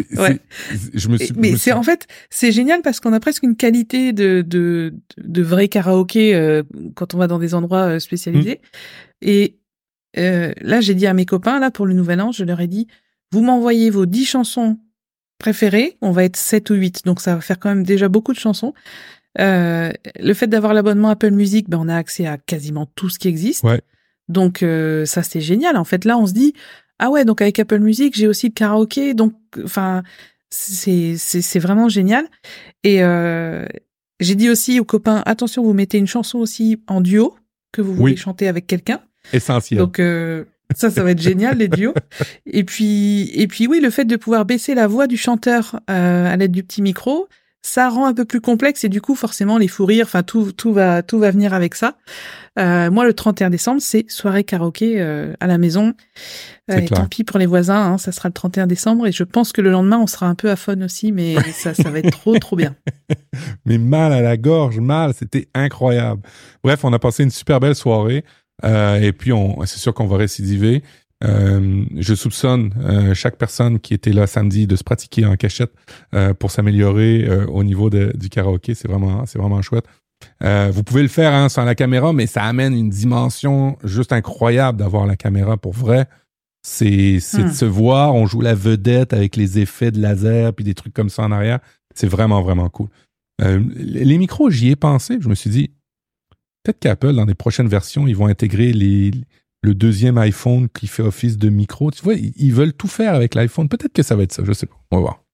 En fait, c'est génial parce qu'on a presque une qualité de vrai karaoké quand on va dans des endroits spécialisés. Et là, j'ai dit à mes copains, là, pour le Nouvel An, je leur ai dit, vous m'envoyez vos 10 chansons préférées. On va être 7 ou 8, donc ça va faire quand même déjà beaucoup de chansons. Le fait d'avoir l'abonnement Apple Music, on a accès à quasiment tout ce qui existe. Ouais. Donc ça c'est génial. En fait là on se dit ah ouais, donc avec Apple Music j'ai aussi le karaoké, donc enfin c'est vraiment génial. Et j'ai dit aussi aux copains attention, vous mettez une chanson aussi en duo que vous voulez chanter avec quelqu'un. Essentiel. Donc ça va être génial, les duos. Et puis oui, le fait de pouvoir baisser la voix du chanteur à l'aide du petit micro, ça rend un peu plus complexe et du coup, forcément, les fous rires, enfin tout va venir avec ça. Moi, le 31 décembre, c'est soirée karaoké à la maison. Et tant pis pour les voisins, hein, ça sera le 31 décembre et je pense que le lendemain, on sera un peu à fun aussi, mais ça va être trop bien. Mais mal à la gorge, c'était incroyable. Bref, on a passé une super belle soirée. Et puis, c'est sûr qu'on va récidiver. Je soupçonne chaque personne qui était là samedi de se pratiquer en cachette pour s'améliorer au niveau du karaoké. C'est vraiment chouette. Vous pouvez le faire sans la caméra, mais ça amène une dimension juste incroyable d'avoir la caméra pour vrai. C'est de se voir, on joue la vedette avec les effets de laser puis des trucs comme ça en arrière. C'est vraiment, vraiment cool. Les micros, j'y ai pensé. Je me suis dit, peut-être qu'Apple, dans des prochaines versions, ils vont intégrer le deuxième iPhone qui fait office de micro. Tu vois, ils veulent tout faire avec l'iPhone. Peut-être que ça va être ça, je sais pas. On va voir.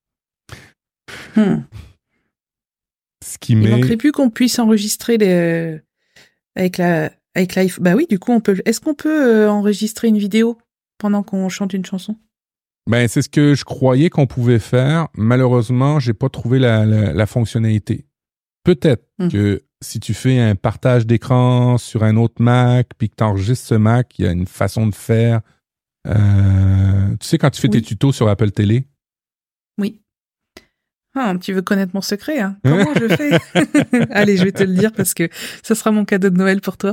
Il manquerait plus qu'on puisse enregistrer avec l'iPhone. Bah oui, du coup, est-ce qu'on peut enregistrer une vidéo pendant qu'on chante une chanson? Ben, c'est ce que je croyais qu'on pouvait faire. Malheureusement, j'ai pas trouvé la fonctionnalité. Peut-être que si tu fais un partage d'écran sur un autre Mac, puis que tu enregistres ce Mac, il y a une façon de faire. Tu sais, quand tu fais tes tutos sur Apple TV? Oui. Ah, tu veux connaître mon secret, hein? Comment je fais? Allez, je vais te le dire parce que ça sera mon cadeau de Noël pour toi.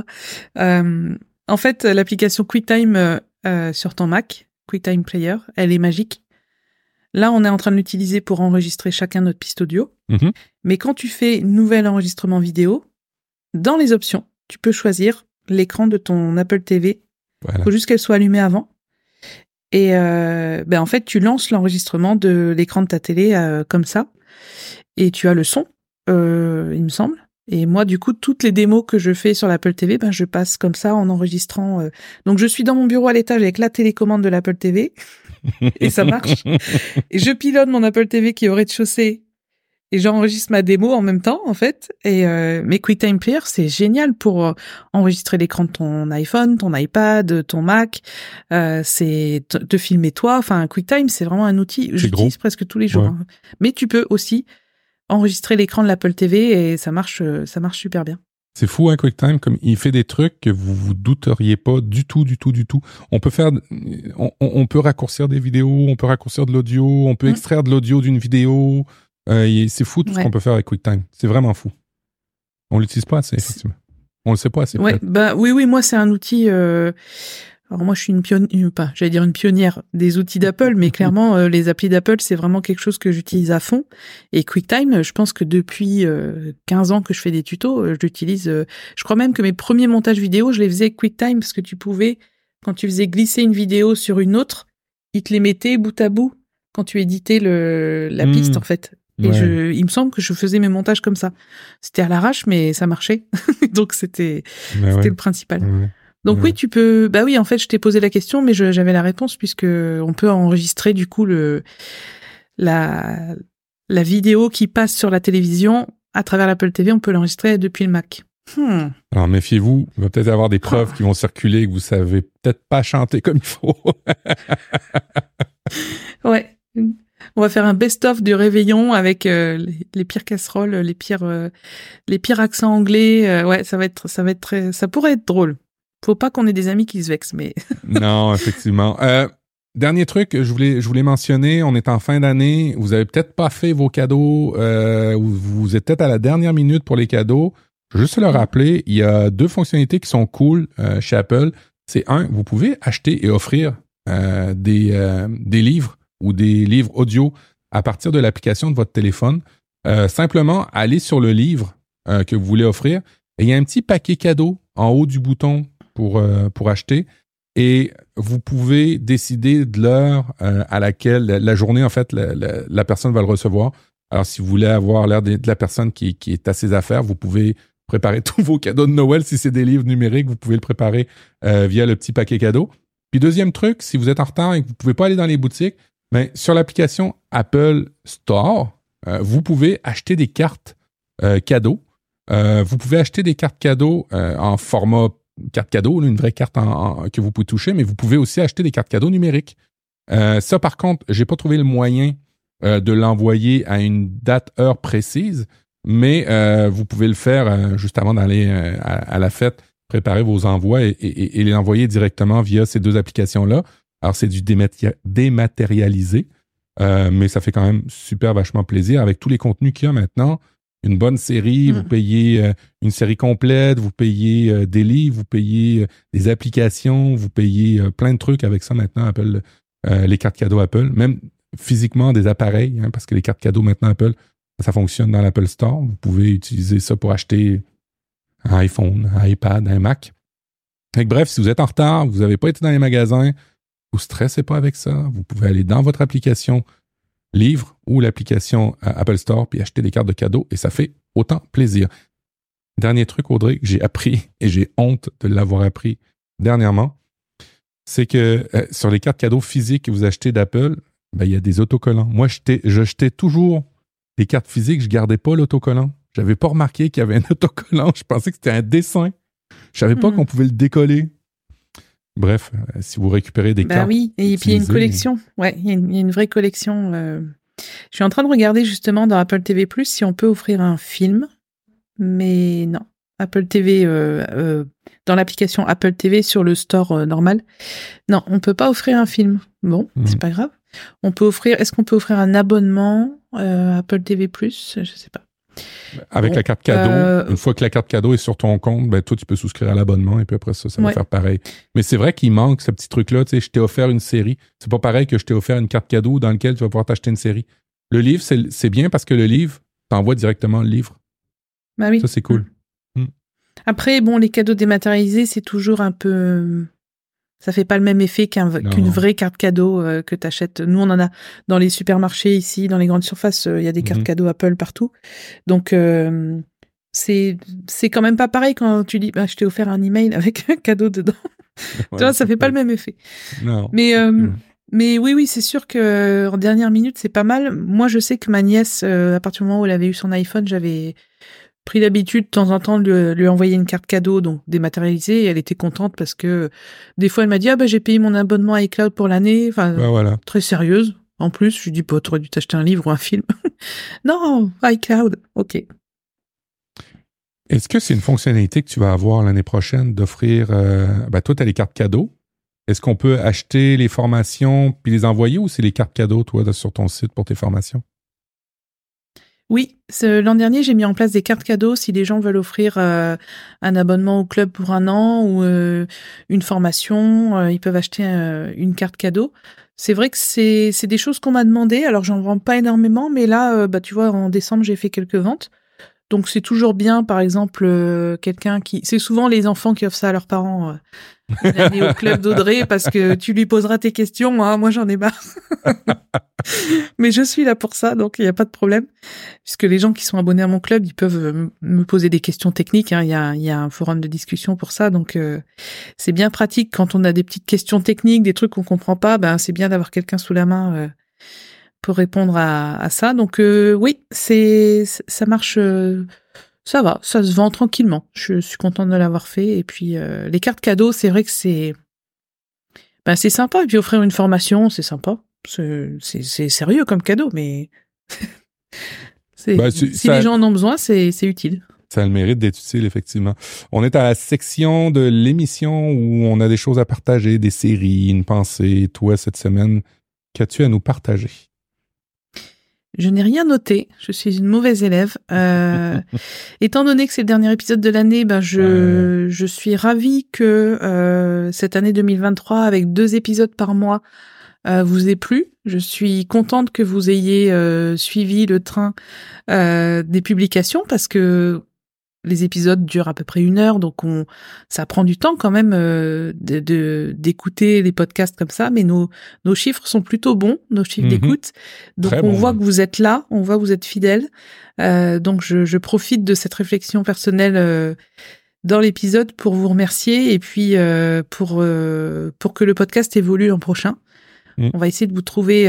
En fait, l'application QuickTime sur ton Mac, QuickTime Player, elle est magique. Là, on est en train de l'utiliser pour enregistrer chacun notre piste audio. Mais quand tu fais nouvel enregistrement vidéo, dans les options, tu peux choisir l'écran de ton Apple TV. Il faut juste qu'elle soit allumée avant. Et en fait, tu lances l'enregistrement de l'écran de ta télé comme ça. Et tu as le son, il me semble. Et moi, du coup, toutes les démos que je fais sur l'Apple TV, je passe comme ça en enregistrant. Donc, je suis dans mon bureau à l'étage avec la télécommande de l'Apple TV. Et ça marche. Et je pilote mon Apple TV qui est au rez-de-chaussée. Et j'enregistre ma démo en même temps, en fait. Et mes QuickTime Player, c'est génial pour enregistrer l'écran de ton iPhone, ton iPad, ton Mac. C'est te filmer toi. Enfin, QuickTime, c'est vraiment un outil que j'utilise presque tous les jours. Ouais. Hein. Mais tu peux aussi enregistrer l'écran de l'Apple TV et ça marche super bien. C'est fou, hein, QuickTime, comme il fait des trucs que vous vous douteriez pas du tout. On peut on peut raccourcir des vidéos, on peut raccourcir de l'audio, on peut extraire de l'audio d'une vidéo. C'est fou tout ce qu'on peut faire avec QuickTime. C'est vraiment fou. On l'utilise pas assez, effectivement. On le sait pas assez. Ouais, oui, moi c'est un outil. Alors moi je suis une pionnière des outils d'Apple, mais clairement les applis d'Apple c'est vraiment quelque chose que j'utilise à fond. Et QuickTime, je pense que depuis 15 ans que je fais des tutos, je l'utilise. Je crois même que mes premiers montages vidéo, je les faisais avec QuickTime parce que tu pouvais, quand tu faisais glisser une vidéo sur une autre, il te les mettait bout à bout quand tu éditais la piste en fait. Et il me semble que je faisais mes montages comme ça. C'était à l'arrache, mais ça marchait. Donc c'était le principal. Donc oui, tu peux. Bah oui, en fait, je t'ai posé la question, mais j'avais la réponse puisque on peut enregistrer du coup la vidéo qui passe sur la télévision à travers l'Apple TV. On peut l'enregistrer depuis le Mac. Alors méfiez-vous, il va peut-être y avoir des preuves qui vont circuler que vous savez peut-être pas chanter comme il faut. Ouais. On va faire un best-of du réveillon avec les pires casseroles, les pires accents anglais. Ouais, ça pourrait être drôle. Faut pas qu'on ait des amis qui se vexent, mais. Non, effectivement. Dernier truc, je voulais mentionner, on est en fin d'année, vous avez peut-être pas fait vos cadeaux, vous êtes peut-être à la dernière minute pour les cadeaux. Je veux juste le rappeler, il y a 2 fonctionnalités qui sont cool chez Apple. C'est vous pouvez acheter et offrir des livres ou des livres audio à partir de l'application de votre téléphone. Simplement, allez sur le livre que vous voulez offrir et il y a un petit paquet cadeau en haut du bouton pour acheter et vous pouvez décider de l'heure à laquelle, la journée en fait, la personne va le recevoir. Alors, si vous voulez avoir l'air de la personne qui est à ses affaires, vous pouvez préparer tous vos cadeaux de Noël. Si c'est des livres numériques, vous pouvez le préparer via le petit paquet cadeau. Puis deuxième truc, si vous êtes en retard et que vous ne pouvez pas aller dans les boutiques, mais sur l'application Apple Store, vous pouvez acheter des cartes cadeaux. Vous pouvez acheter des cartes cadeaux en format carte cadeau, une vraie carte que vous pouvez toucher, mais vous pouvez aussi acheter des cartes cadeaux numériques. Ça, par contre, j'ai pas trouvé le moyen de l'envoyer à une date, heure précise, mais vous pouvez le faire juste avant d'aller à la fête, préparer vos envois et les envoyer directement via ces deux applications-là. Alors, c'est du dématérialisé, mais ça fait quand même super vachement plaisir avec tous les contenus qu'il y a maintenant. Une bonne série, vous payez une série complète, vous payez des livres, vous payez des applications, vous payez plein de trucs avec ça maintenant, Apple, les cartes cadeaux Apple, même physiquement des appareils, hein, parce que les cartes cadeaux maintenant Apple, ça fonctionne dans l'Apple Store. Vous pouvez utiliser ça pour acheter un iPhone, un iPad, un Mac. Donc, bref, si vous êtes en retard, vous n'avez pas été dans les magasins, vous ne stressez pas avec ça. Vous pouvez aller dans votre application Livre ou l'application Apple Store puis acheter des cartes de cadeaux et ça fait autant plaisir. Dernier truc, Audrey, que j'ai appris et j'ai honte de l'avoir appris dernièrement, c'est que sur les cartes cadeaux physiques que vous achetez d'Apple, ben, il y a des autocollants. Moi, je jetais toujours les cartes physiques, je gardais pas l'autocollant. J'avais pas remarqué qu'il y avait un autocollant. Je pensais que c'était un dessin. Je savais pas qu'on pouvait le décoller. Bref, si vous récupérez des cartes... oui, et puis il y a une collection. Ouais, il y a une vraie collection. Je suis en train de regarder justement dans Apple TV+, si on peut offrir un film. Mais non. Apple TV, dans l'application Apple TV sur le store normal. Non, on peut pas offrir un film. Bon, c'est pas grave. Est-ce qu'on peut offrir un abonnement Apple TV+, je sais pas. Avec la carte cadeau, une fois que la carte cadeau est sur ton compte, ben toi, tu peux souscrire à l'abonnement et puis après ça va faire pareil. Mais c'est vrai qu'il manque ce petit truc-là. Tu sais, je t'ai offert une série. C'est pas pareil que je t'ai offert une carte cadeau dans laquelle tu vas pouvoir t'acheter une série. Le livre, c'est bien parce que le livre, t'envoies directement le livre. Bah oui. Ça, c'est cool. Après, bon, les cadeaux dématérialisés, c'est toujours un peu... Ça fait pas le même effet qu'une vraie carte cadeau que t'achètes. Nous, on en a dans les supermarchés ici, dans les grandes surfaces, il y a des cartes cadeaux Apple partout. Donc, c'est quand même pas pareil quand tu dis, je t'ai offert un email avec un cadeau dedans. Tu vois, ça fait pas le même effet. Non. Mais oui, c'est sûr que en dernière minute, c'est pas mal. Moi, je sais que ma nièce, à partir du moment où elle avait eu son iPhone, j'avais pris l'habitude de temps en temps de lui envoyer une carte cadeau, donc dématérialisée, et elle était contente parce que des fois elle m'a dit j'ai payé mon abonnement à iCloud pour l'année, enfin très sérieuse. En plus, je lui dis t'aurais dû t'acheter un livre ou un film. Non, iCloud, ok. Est-ce que c'est une fonctionnalité que tu vas avoir l'année prochaine d'offrir toi t'as les cartes cadeaux. Est-ce qu'on peut acheter les formations puis les envoyer ou c'est les cartes cadeaux toi sur ton site pour tes formations? Oui, l'an dernier, j'ai mis en place des cartes cadeaux si les gens veulent offrir un abonnement au club pour 1 an ou une formation, ils peuvent acheter une carte cadeau. C'est vrai que c'est des choses qu'on m'a demandé, alors j'en vends pas énormément, mais là, tu vois, en décembre, j'ai fait quelques ventes. Donc c'est toujours bien, par exemple, quelqu'un qui... C'est souvent les enfants qui offrent ça à leurs parents, une année au club d'Audrey, parce que tu lui poseras tes questions, hein, moi j'en ai marre. Mais je suis là pour ça, donc il n'y a pas de problème. Puisque les gens qui sont abonnés à mon club, ils peuvent me poser des questions techniques, hein. Il y a un forum de discussion pour ça, donc c'est bien pratique quand on a des petites questions techniques, des trucs qu'on comprend pas, c'est bien d'avoir quelqu'un sous la main pour répondre à ça. Donc oui, ça marche, ça va, ça se vend tranquillement. Je suis contente de l'avoir fait. Et puis les cartes cadeaux, c'est vrai que c'est sympa. Et puis offrir une formation, c'est sympa. C'est sérieux comme cadeau, mais si les gens en ont besoin, c'est utile. Ça a le mérite d'être utile, effectivement. On est à la section de l'émission où on a des choses à partager, des séries, une pensée. Toi, cette semaine, qu'as-tu à nous partager? Je n'ai rien noté. Je suis une mauvaise élève. Étant donné que c'est le dernier épisode de l'année, je suis ravie que cette année 2023, avec 2 épisodes par mois, vous ait plu. Je suis contente que vous ayez suivi le train des publications parce que les épisodes durent à peu près 1 heure, donc ça prend du temps quand même d'écouter les podcasts comme ça, mais nos chiffres sont plutôt bons, nos chiffres d'écoute. Donc Très on bon, voit même. que vous êtes là, on voit que vous êtes fidèles. Donc je profite de cette réflexion personnelle dans l'épisode pour vous remercier et puis pour que le podcast évolue l'an prochain. On va essayer de vous trouver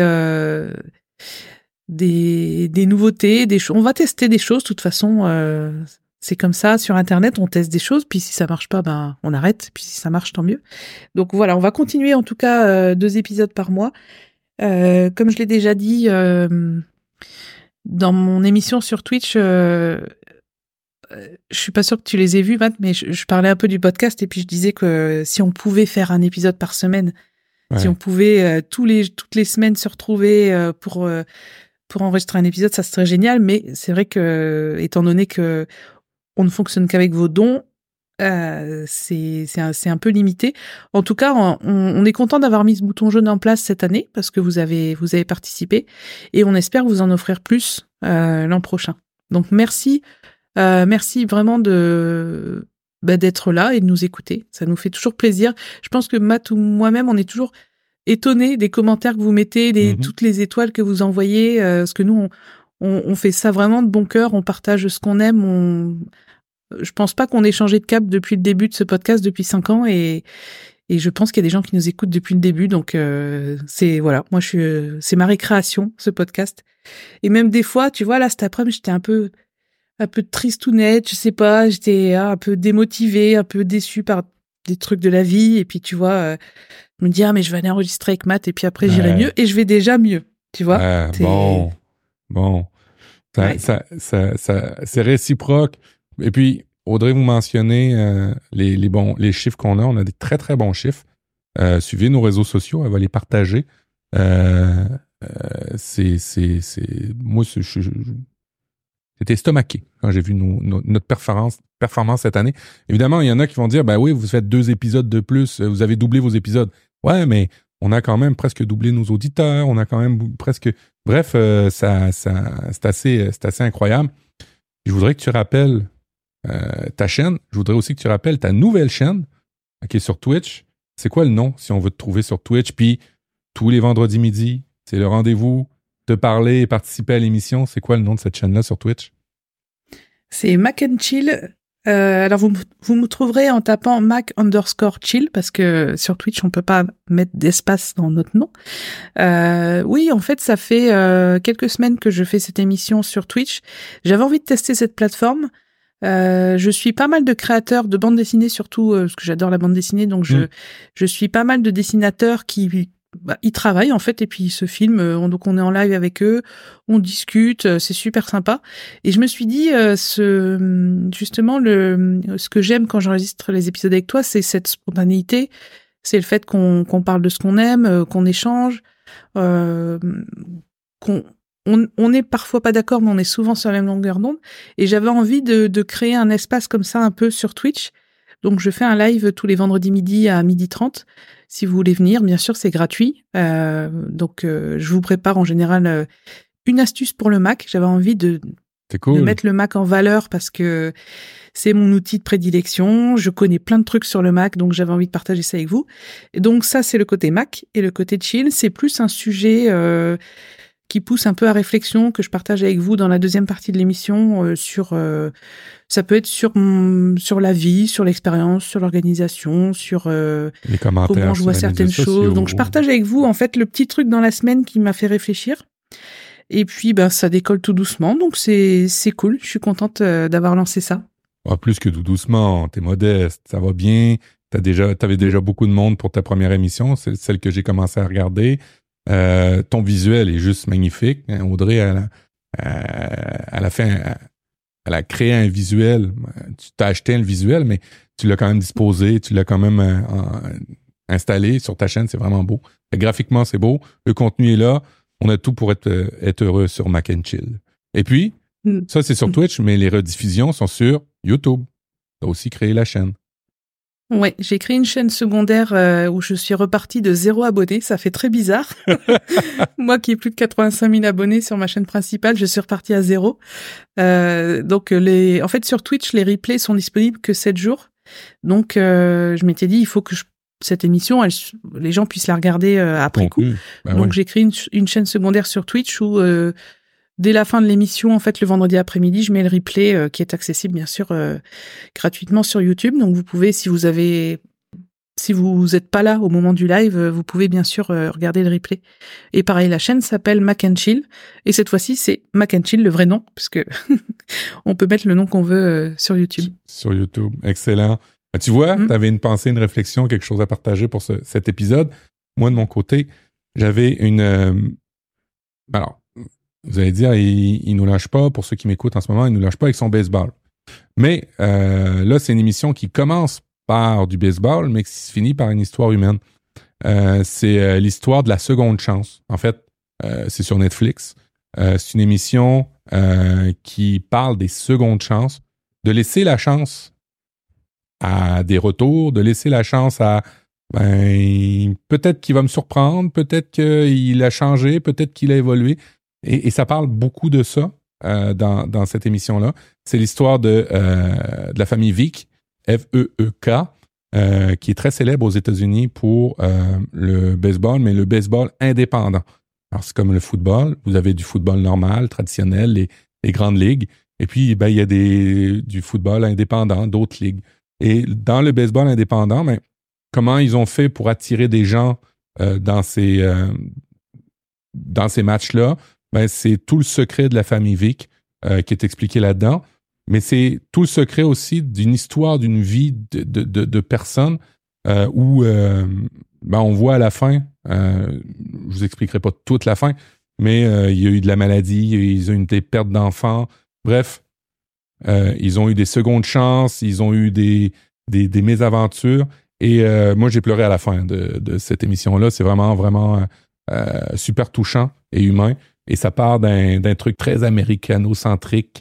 des nouveautés, des choses. On va tester des choses. De toute façon, c'est comme ça sur Internet. On teste des choses. Puis si ça marche pas, ben on arrête. Puis si ça marche, tant mieux. Donc voilà, on va continuer en tout cas 2 épisodes par mois. Comme je l'ai déjà dit dans mon émission sur Twitch. Je suis pas sûre que tu les aies vus, Matt, mais je parlais un peu du podcast et puis je disais que si on pouvait faire un épisode par semaine, si on pouvait toutes les semaines se retrouver pour enregistrer un épisode, ça serait génial. Mais c'est vrai que, étant donné que on ne fonctionne qu'avec vos dons, c'est un peu limité. En tout cas, on est content d'avoir mis ce bouton jaune en place cette année parce que vous avez participé et on espère vous en offrir plus l'an prochain. Donc merci vraiment d'être là et de nous écouter. Ça nous fait toujours plaisir. Je pense que Matt ou moi-même, on est toujours étonnés des commentaires que vous mettez, toutes les étoiles que vous envoyez, parce que nous, on fait ça vraiment de bon cœur, on partage ce qu'on aime. Je pense pas qu'on ait changé de cap depuis le début de ce podcast, depuis 5 ans, et je pense qu'il y a des gens qui nous écoutent depuis le début, donc c'est ma récréation, ce podcast. Et même des fois, tu vois, là, cet après-midi, j'étais un peu tristounette, je sais pas, j'étais un peu démotivée, un peu déçue par des trucs de la vie, et puis tu vois, je me dis, mais je vais aller enregistrer avec Matt, et puis après j'irai mieux, et je vais déjà mieux, tu vois. Bon. C'est réciproque. Et puis, Audrey, vous mentionnez les chiffres qu'on a. On a des très, très bons chiffres. Suivez nos réseaux sociaux, elle va les partager. Moi, j'étais estomaqué quand j'ai vu notre performance cette année. Évidemment, il y en a qui vont dire, ben oui, vous faites 2 épisodes de plus, vous avez doublé vos épisodes. Ouais, mais on a quand même presque doublé nos auditeurs, on a quand même presque... Bref, c'est assez incroyable. Je voudrais que tu rappelles ta chaîne. Je voudrais aussi que tu rappelles ta nouvelle chaîne qui est sur Twitch. C'est quoi le nom si on veut te trouver sur Twitch? Puis tous les vendredis midi, c'est le rendez-vous, te parler et participer à l'émission. C'est quoi le nom de cette chaîne-là sur Twitch? C'est Mac and Chill. Alors vous me trouverez en tapant Mac_chill parce que sur Twitch on peut pas mettre d'espace dans notre nom. Oui, en fait ça fait quelques semaines que je fais cette émission sur Twitch. J'avais envie de tester cette plateforme. Je suis pas mal de créateurs de bande dessinée surtout parce que j'adore la bande dessinée, donc je suis pas mal de dessinateurs qui ils travaillent en fait et puis ils se filment, donc on est en live avec eux, on discute, c'est super sympa. Et je me suis dit ce que j'aime quand j'enregistre les épisodes avec toi, c'est cette spontanéité, c'est le fait qu'on parle de ce qu'on aime, qu'on échange, on est parfois pas d'accord, mais on est souvent sur la même longueur d'onde. Et j'avais envie de créer un espace comme ça un peu sur Twitch. Donc je fais un live tous les vendredis midi à 12h30. Si vous voulez venir, bien sûr, c'est gratuit. Donc je vous prépare en général une astuce pour le Mac. J'avais envie de mettre le Mac en valeur parce que c'est mon outil de prédilection. Je connais plein de trucs sur le Mac, donc j'avais envie de partager ça avec vous. Et donc ça, c'est le côté Mac. Et le côté chill, c'est plus un sujet qui pousse un peu à réflexion, que je partage avec vous dans la deuxième partie de l'émission ça peut être sur la vie, sur l'expérience, sur l'organisation, sur les commentaires, comment je vois certaines choses. Donc je partage avec vous en fait le petit truc dans la semaine qui m'a fait réfléchir. Et puis ça décolle tout doucement, donc c'est cool. Je suis contente d'avoir lancé ça. Plus que tout doucement, t'es modeste, ça va bien. T'avais déjà beaucoup de monde pour ta première émission, c'est celle que j'ai commencé à regarder. Ton visuel est juste magnifique. Audrey, elle a créé un visuel. Tu t'as acheté le visuel, mais tu l'as quand même disposé, tu l'as quand même installé sur ta chaîne. C'est vraiment beau. Graphiquement, c'est beau. Le contenu est là. On a tout pour être heureux sur Mac and Chill. Et puis, ça, c'est sur Twitch, mais les rediffusions sont sur YouTube. Tu as aussi créé la chaîne. Ouais, j'ai créé une chaîne secondaire où je suis repartie de 0 abonnés. Ça fait très bizarre. Moi qui ai plus de 85 000 abonnés sur ma chaîne principale, je suis repartie à 0. Donc en fait sur Twitch, les replays sont disponibles que 7 jours. Donc je m'étais dit, il faut que cette émission, les gens puissent la regarder après coup. Donc j'ai créé une chaîne secondaire sur Twitch où dès la fin de l'émission, en fait, le vendredi après-midi, je mets le replay qui est accessible, bien sûr, gratuitement sur YouTube. Donc, vous pouvez, si vous n'êtes pas là au moment du live, vous pouvez bien sûr regarder le replay. Et pareil, la chaîne s'appelle Mac and Chill. Et cette fois-ci, c'est Mac and Chill, le vrai nom, parce que on peut mettre le nom qu'on veut sur YouTube. Sur YouTube, excellent. Tu vois, tu avais une pensée, une réflexion, quelque chose à partager pour cet épisode. Moi, de mon côté, j'avais une... Alors, vous allez dire, il nous lâche pas, pour ceux qui m'écoutent en ce moment, il nous lâche pas avec son baseball. Mais là, c'est une émission qui commence par du baseball, mais qui se finit par une histoire humaine. C'est l'histoire de la seconde chance. En fait, c'est sur Netflix. C'est une émission qui parle des secondes chances, de laisser la chance à des retours, de laisser la chance à peut-être qu'il va me surprendre, peut-être qu'il a changé, peut-être qu'il a évolué. Et ça parle beaucoup de ça dans cette émission-là. C'est l'histoire de la famille Veeck, F-E-E-K, qui est très célèbre aux États-Unis pour le baseball, mais le baseball indépendant. Alors, c'est comme le football. Vous avez du football normal, traditionnel, les grandes ligues. Et puis, il y a du football indépendant, d'autres ligues. Et dans le baseball indépendant, comment ils ont fait pour attirer des gens dans ces matchs-là? C'est tout le secret de la famille Veeck qui est expliqué là-dedans. Mais c'est tout le secret aussi d'une histoire, d'une vie de personnes où on voit à la fin, je vous expliquerai pas toute la fin, mais il y a eu de la maladie, ils ont eu des pertes d'enfants. Bref, ils ont eu des secondes chances, ils ont eu des mésaventures. Et moi, j'ai pleuré à la fin de cette émission-là. C'est vraiment, vraiment super touchant et humain. Et ça part d'un truc très américano-centrique,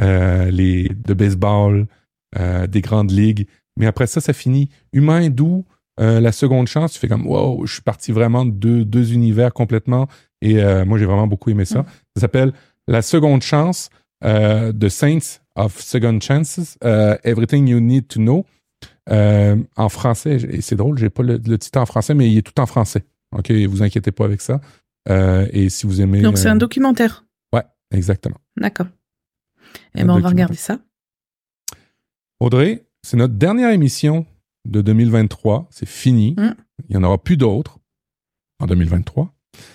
de baseball, des grandes ligues. Mais après ça finit humain, doux. La seconde chance, tu fais comme, wow, je suis parti vraiment de deux univers complètement. Et moi, j'ai vraiment beaucoup aimé ça. Ça s'appelle La seconde chance, The Saints of Second Chances, Everything You Need to Know. En français, et c'est drôle, j'ai pas le titre en français, mais il est tout en français. OK, vous inquiétez pas avec ça. Et si vous aimez... Donc, c'est un documentaire. Ouais, exactement. D'accord. Eh bien, on va regarder ça. Audrey, c'est notre dernière émission de 2023. C'est fini. Il n'y en aura plus d'autres en 2023.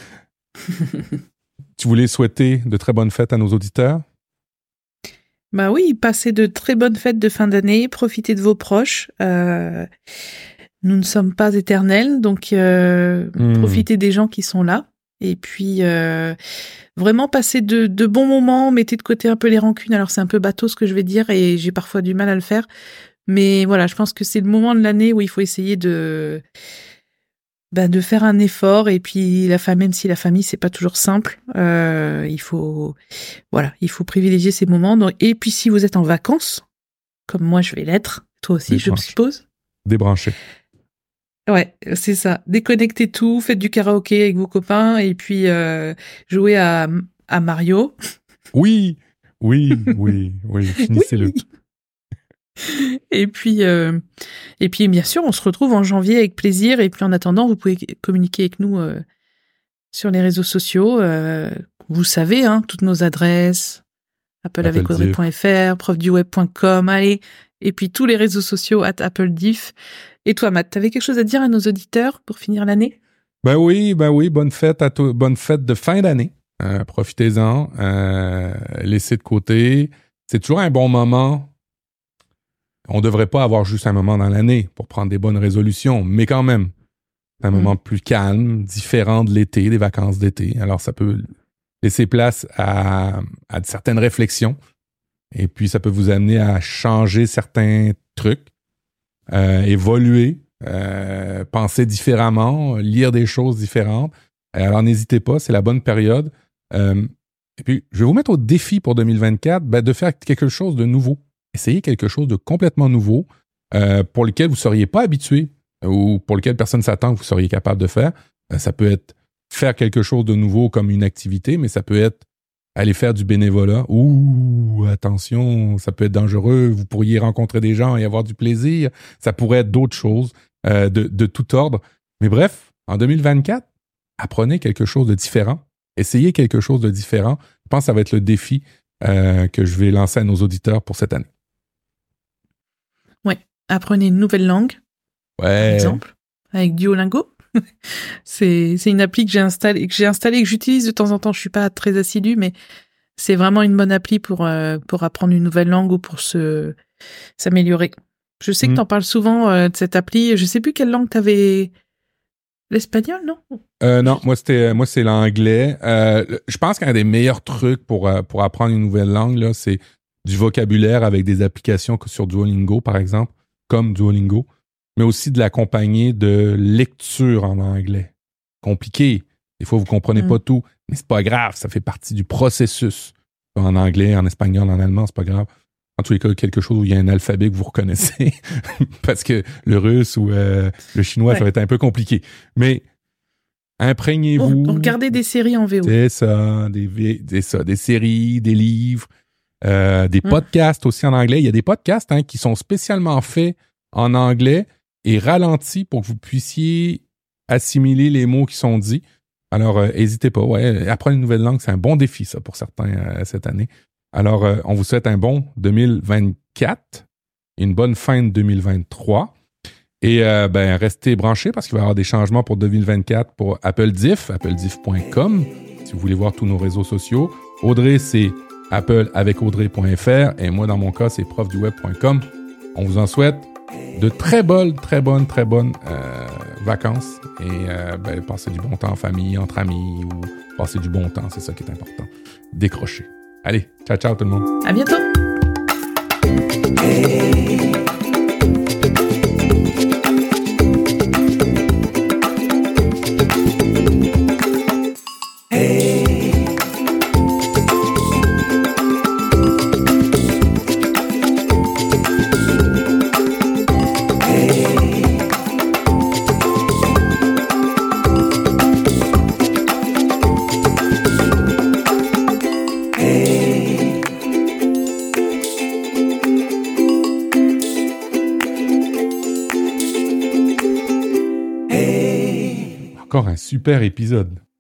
Tu voulais souhaiter de très bonnes fêtes à nos auditeurs? Bah oui, passez de très bonnes fêtes de fin d'année. Profitez de vos proches. Nous ne sommes pas éternels, donc profitez des gens qui sont là. Et puis, vraiment passer de bons moments, mettez de côté un peu les rancunes. Alors, c'est un peu bateau ce que je vais dire et j'ai parfois du mal à le faire. Mais voilà, je pense que c'est le moment de l'année où il faut essayer de faire un effort. Et puis, même si la famille, c'est pas toujours simple, il faut privilégier ces moments. Donc, et puis, si vous êtes en vacances, comme moi, je vais l'être, toi aussi, je suppose. Débrancher. Ouais, c'est ça. Déconnectez tout, faites du karaoké avec vos copains et puis jouez à Mario. Oui, finissez-le. Oui. Et puis bien sûr, on se retrouve en janvier avec plaisir. Et puis en attendant, vous pouvez communiquer avec nous sur les réseaux sociaux. Vous savez, toutes nos adresses, appleavecAudrey.fr, profduweb.com, allez. Et puis tous les réseaux sociaux @AppleDiff. Et toi, Matt, t'avais quelque chose à dire à nos auditeurs pour finir l'année? Ben oui, bonne fête bonne fête de fin d'année. Profitez-en, laissez de côté. C'est toujours un bon moment. On devrait pas avoir juste un moment dans l'année pour prendre des bonnes résolutions, mais quand même, un moment plus calme, différent de l'été, des vacances d'été. Alors, ça peut laisser place à certaines réflexions. Et puis, ça peut vous amener à changer certains trucs. Évoluer, penser différemment, lire des choses différentes. Alors, n'hésitez pas, c'est la bonne période. Et puis, je vais vous mettre au défi pour 2024 de faire quelque chose de nouveau. Essayez quelque chose de complètement nouveau. pour lesquels vous ne seriez pas habitué ou pour lesquels personne ne s'attend que vous seriez capable de faire. Ça peut être faire quelque chose de nouveau comme une activité, mais ça peut être aller faire du bénévolat. Ouh, attention, ça peut être dangereux. Vous pourriez rencontrer des gens et avoir du plaisir. Ça pourrait être d'autres choses de tout ordre. Mais bref, en 2024, apprenez quelque chose de différent. Essayez quelque chose de différent. Je pense que ça va être le défi que je vais lancer à nos auditeurs pour cette année. Ouais, apprenez une nouvelle langue, par exemple, avec Duolingo. C'est une appli que j'ai installée, que j'utilise de temps en temps. Je suis pas très assidue, mais c'est vraiment une bonne appli pour apprendre une nouvelle langue ou pour s'améliorer. Je sais que t'en parles souvent de cette appli. Je sais plus quelle langue t'avais. L'espagnol, non? Non, moi c'est l'anglais. Je pense qu'un des meilleurs trucs pour apprendre une nouvelle langue là, c'est du vocabulaire avec des applications sur Duolingo par exemple, comme Duolingo, mais aussi de l'accompagner de lecture en anglais. Compliqué. Des fois vous comprenez pas tout, mais c'est pas grave, ça fait partie du processus. En anglais, en espagnol, en allemand, c'est pas grave. En tous les cas, quelque chose où il y a un alphabet que vous reconnaissez, parce que le russe ou le chinois, ça va être un peu compliqué. Mais imprégnez-vous. Regardez des séries en VO. C'est ça, des séries, des livres, des podcasts aussi en anglais. Il y a des podcasts qui sont spécialement faits en anglais et ralentis pour que vous puissiez assimiler les mots qui sont dits. Alors, n'hésitez pas. Ouais, apprendre une nouvelle langue, c'est un bon défi, ça, pour certains cette année. Alors, on vous souhaite un bon 2024, une bonne fin de 2023. Et restez branchés parce qu'il va y avoir des changements pour 2024 pour Apple Diff, applediff.com, si vous voulez voir tous nos réseaux sociaux. Audrey, c'est appleavec-audrey.fr et moi, dans mon cas, c'est profduweb.com. On vous en souhaite de très bonnes vacances et passez du bon temps en famille, entre amis ou passez du bon temps, c'est ça qui est important. Décrochez. Allez, ciao tout le monde. À bientôt. Encore un super épisode.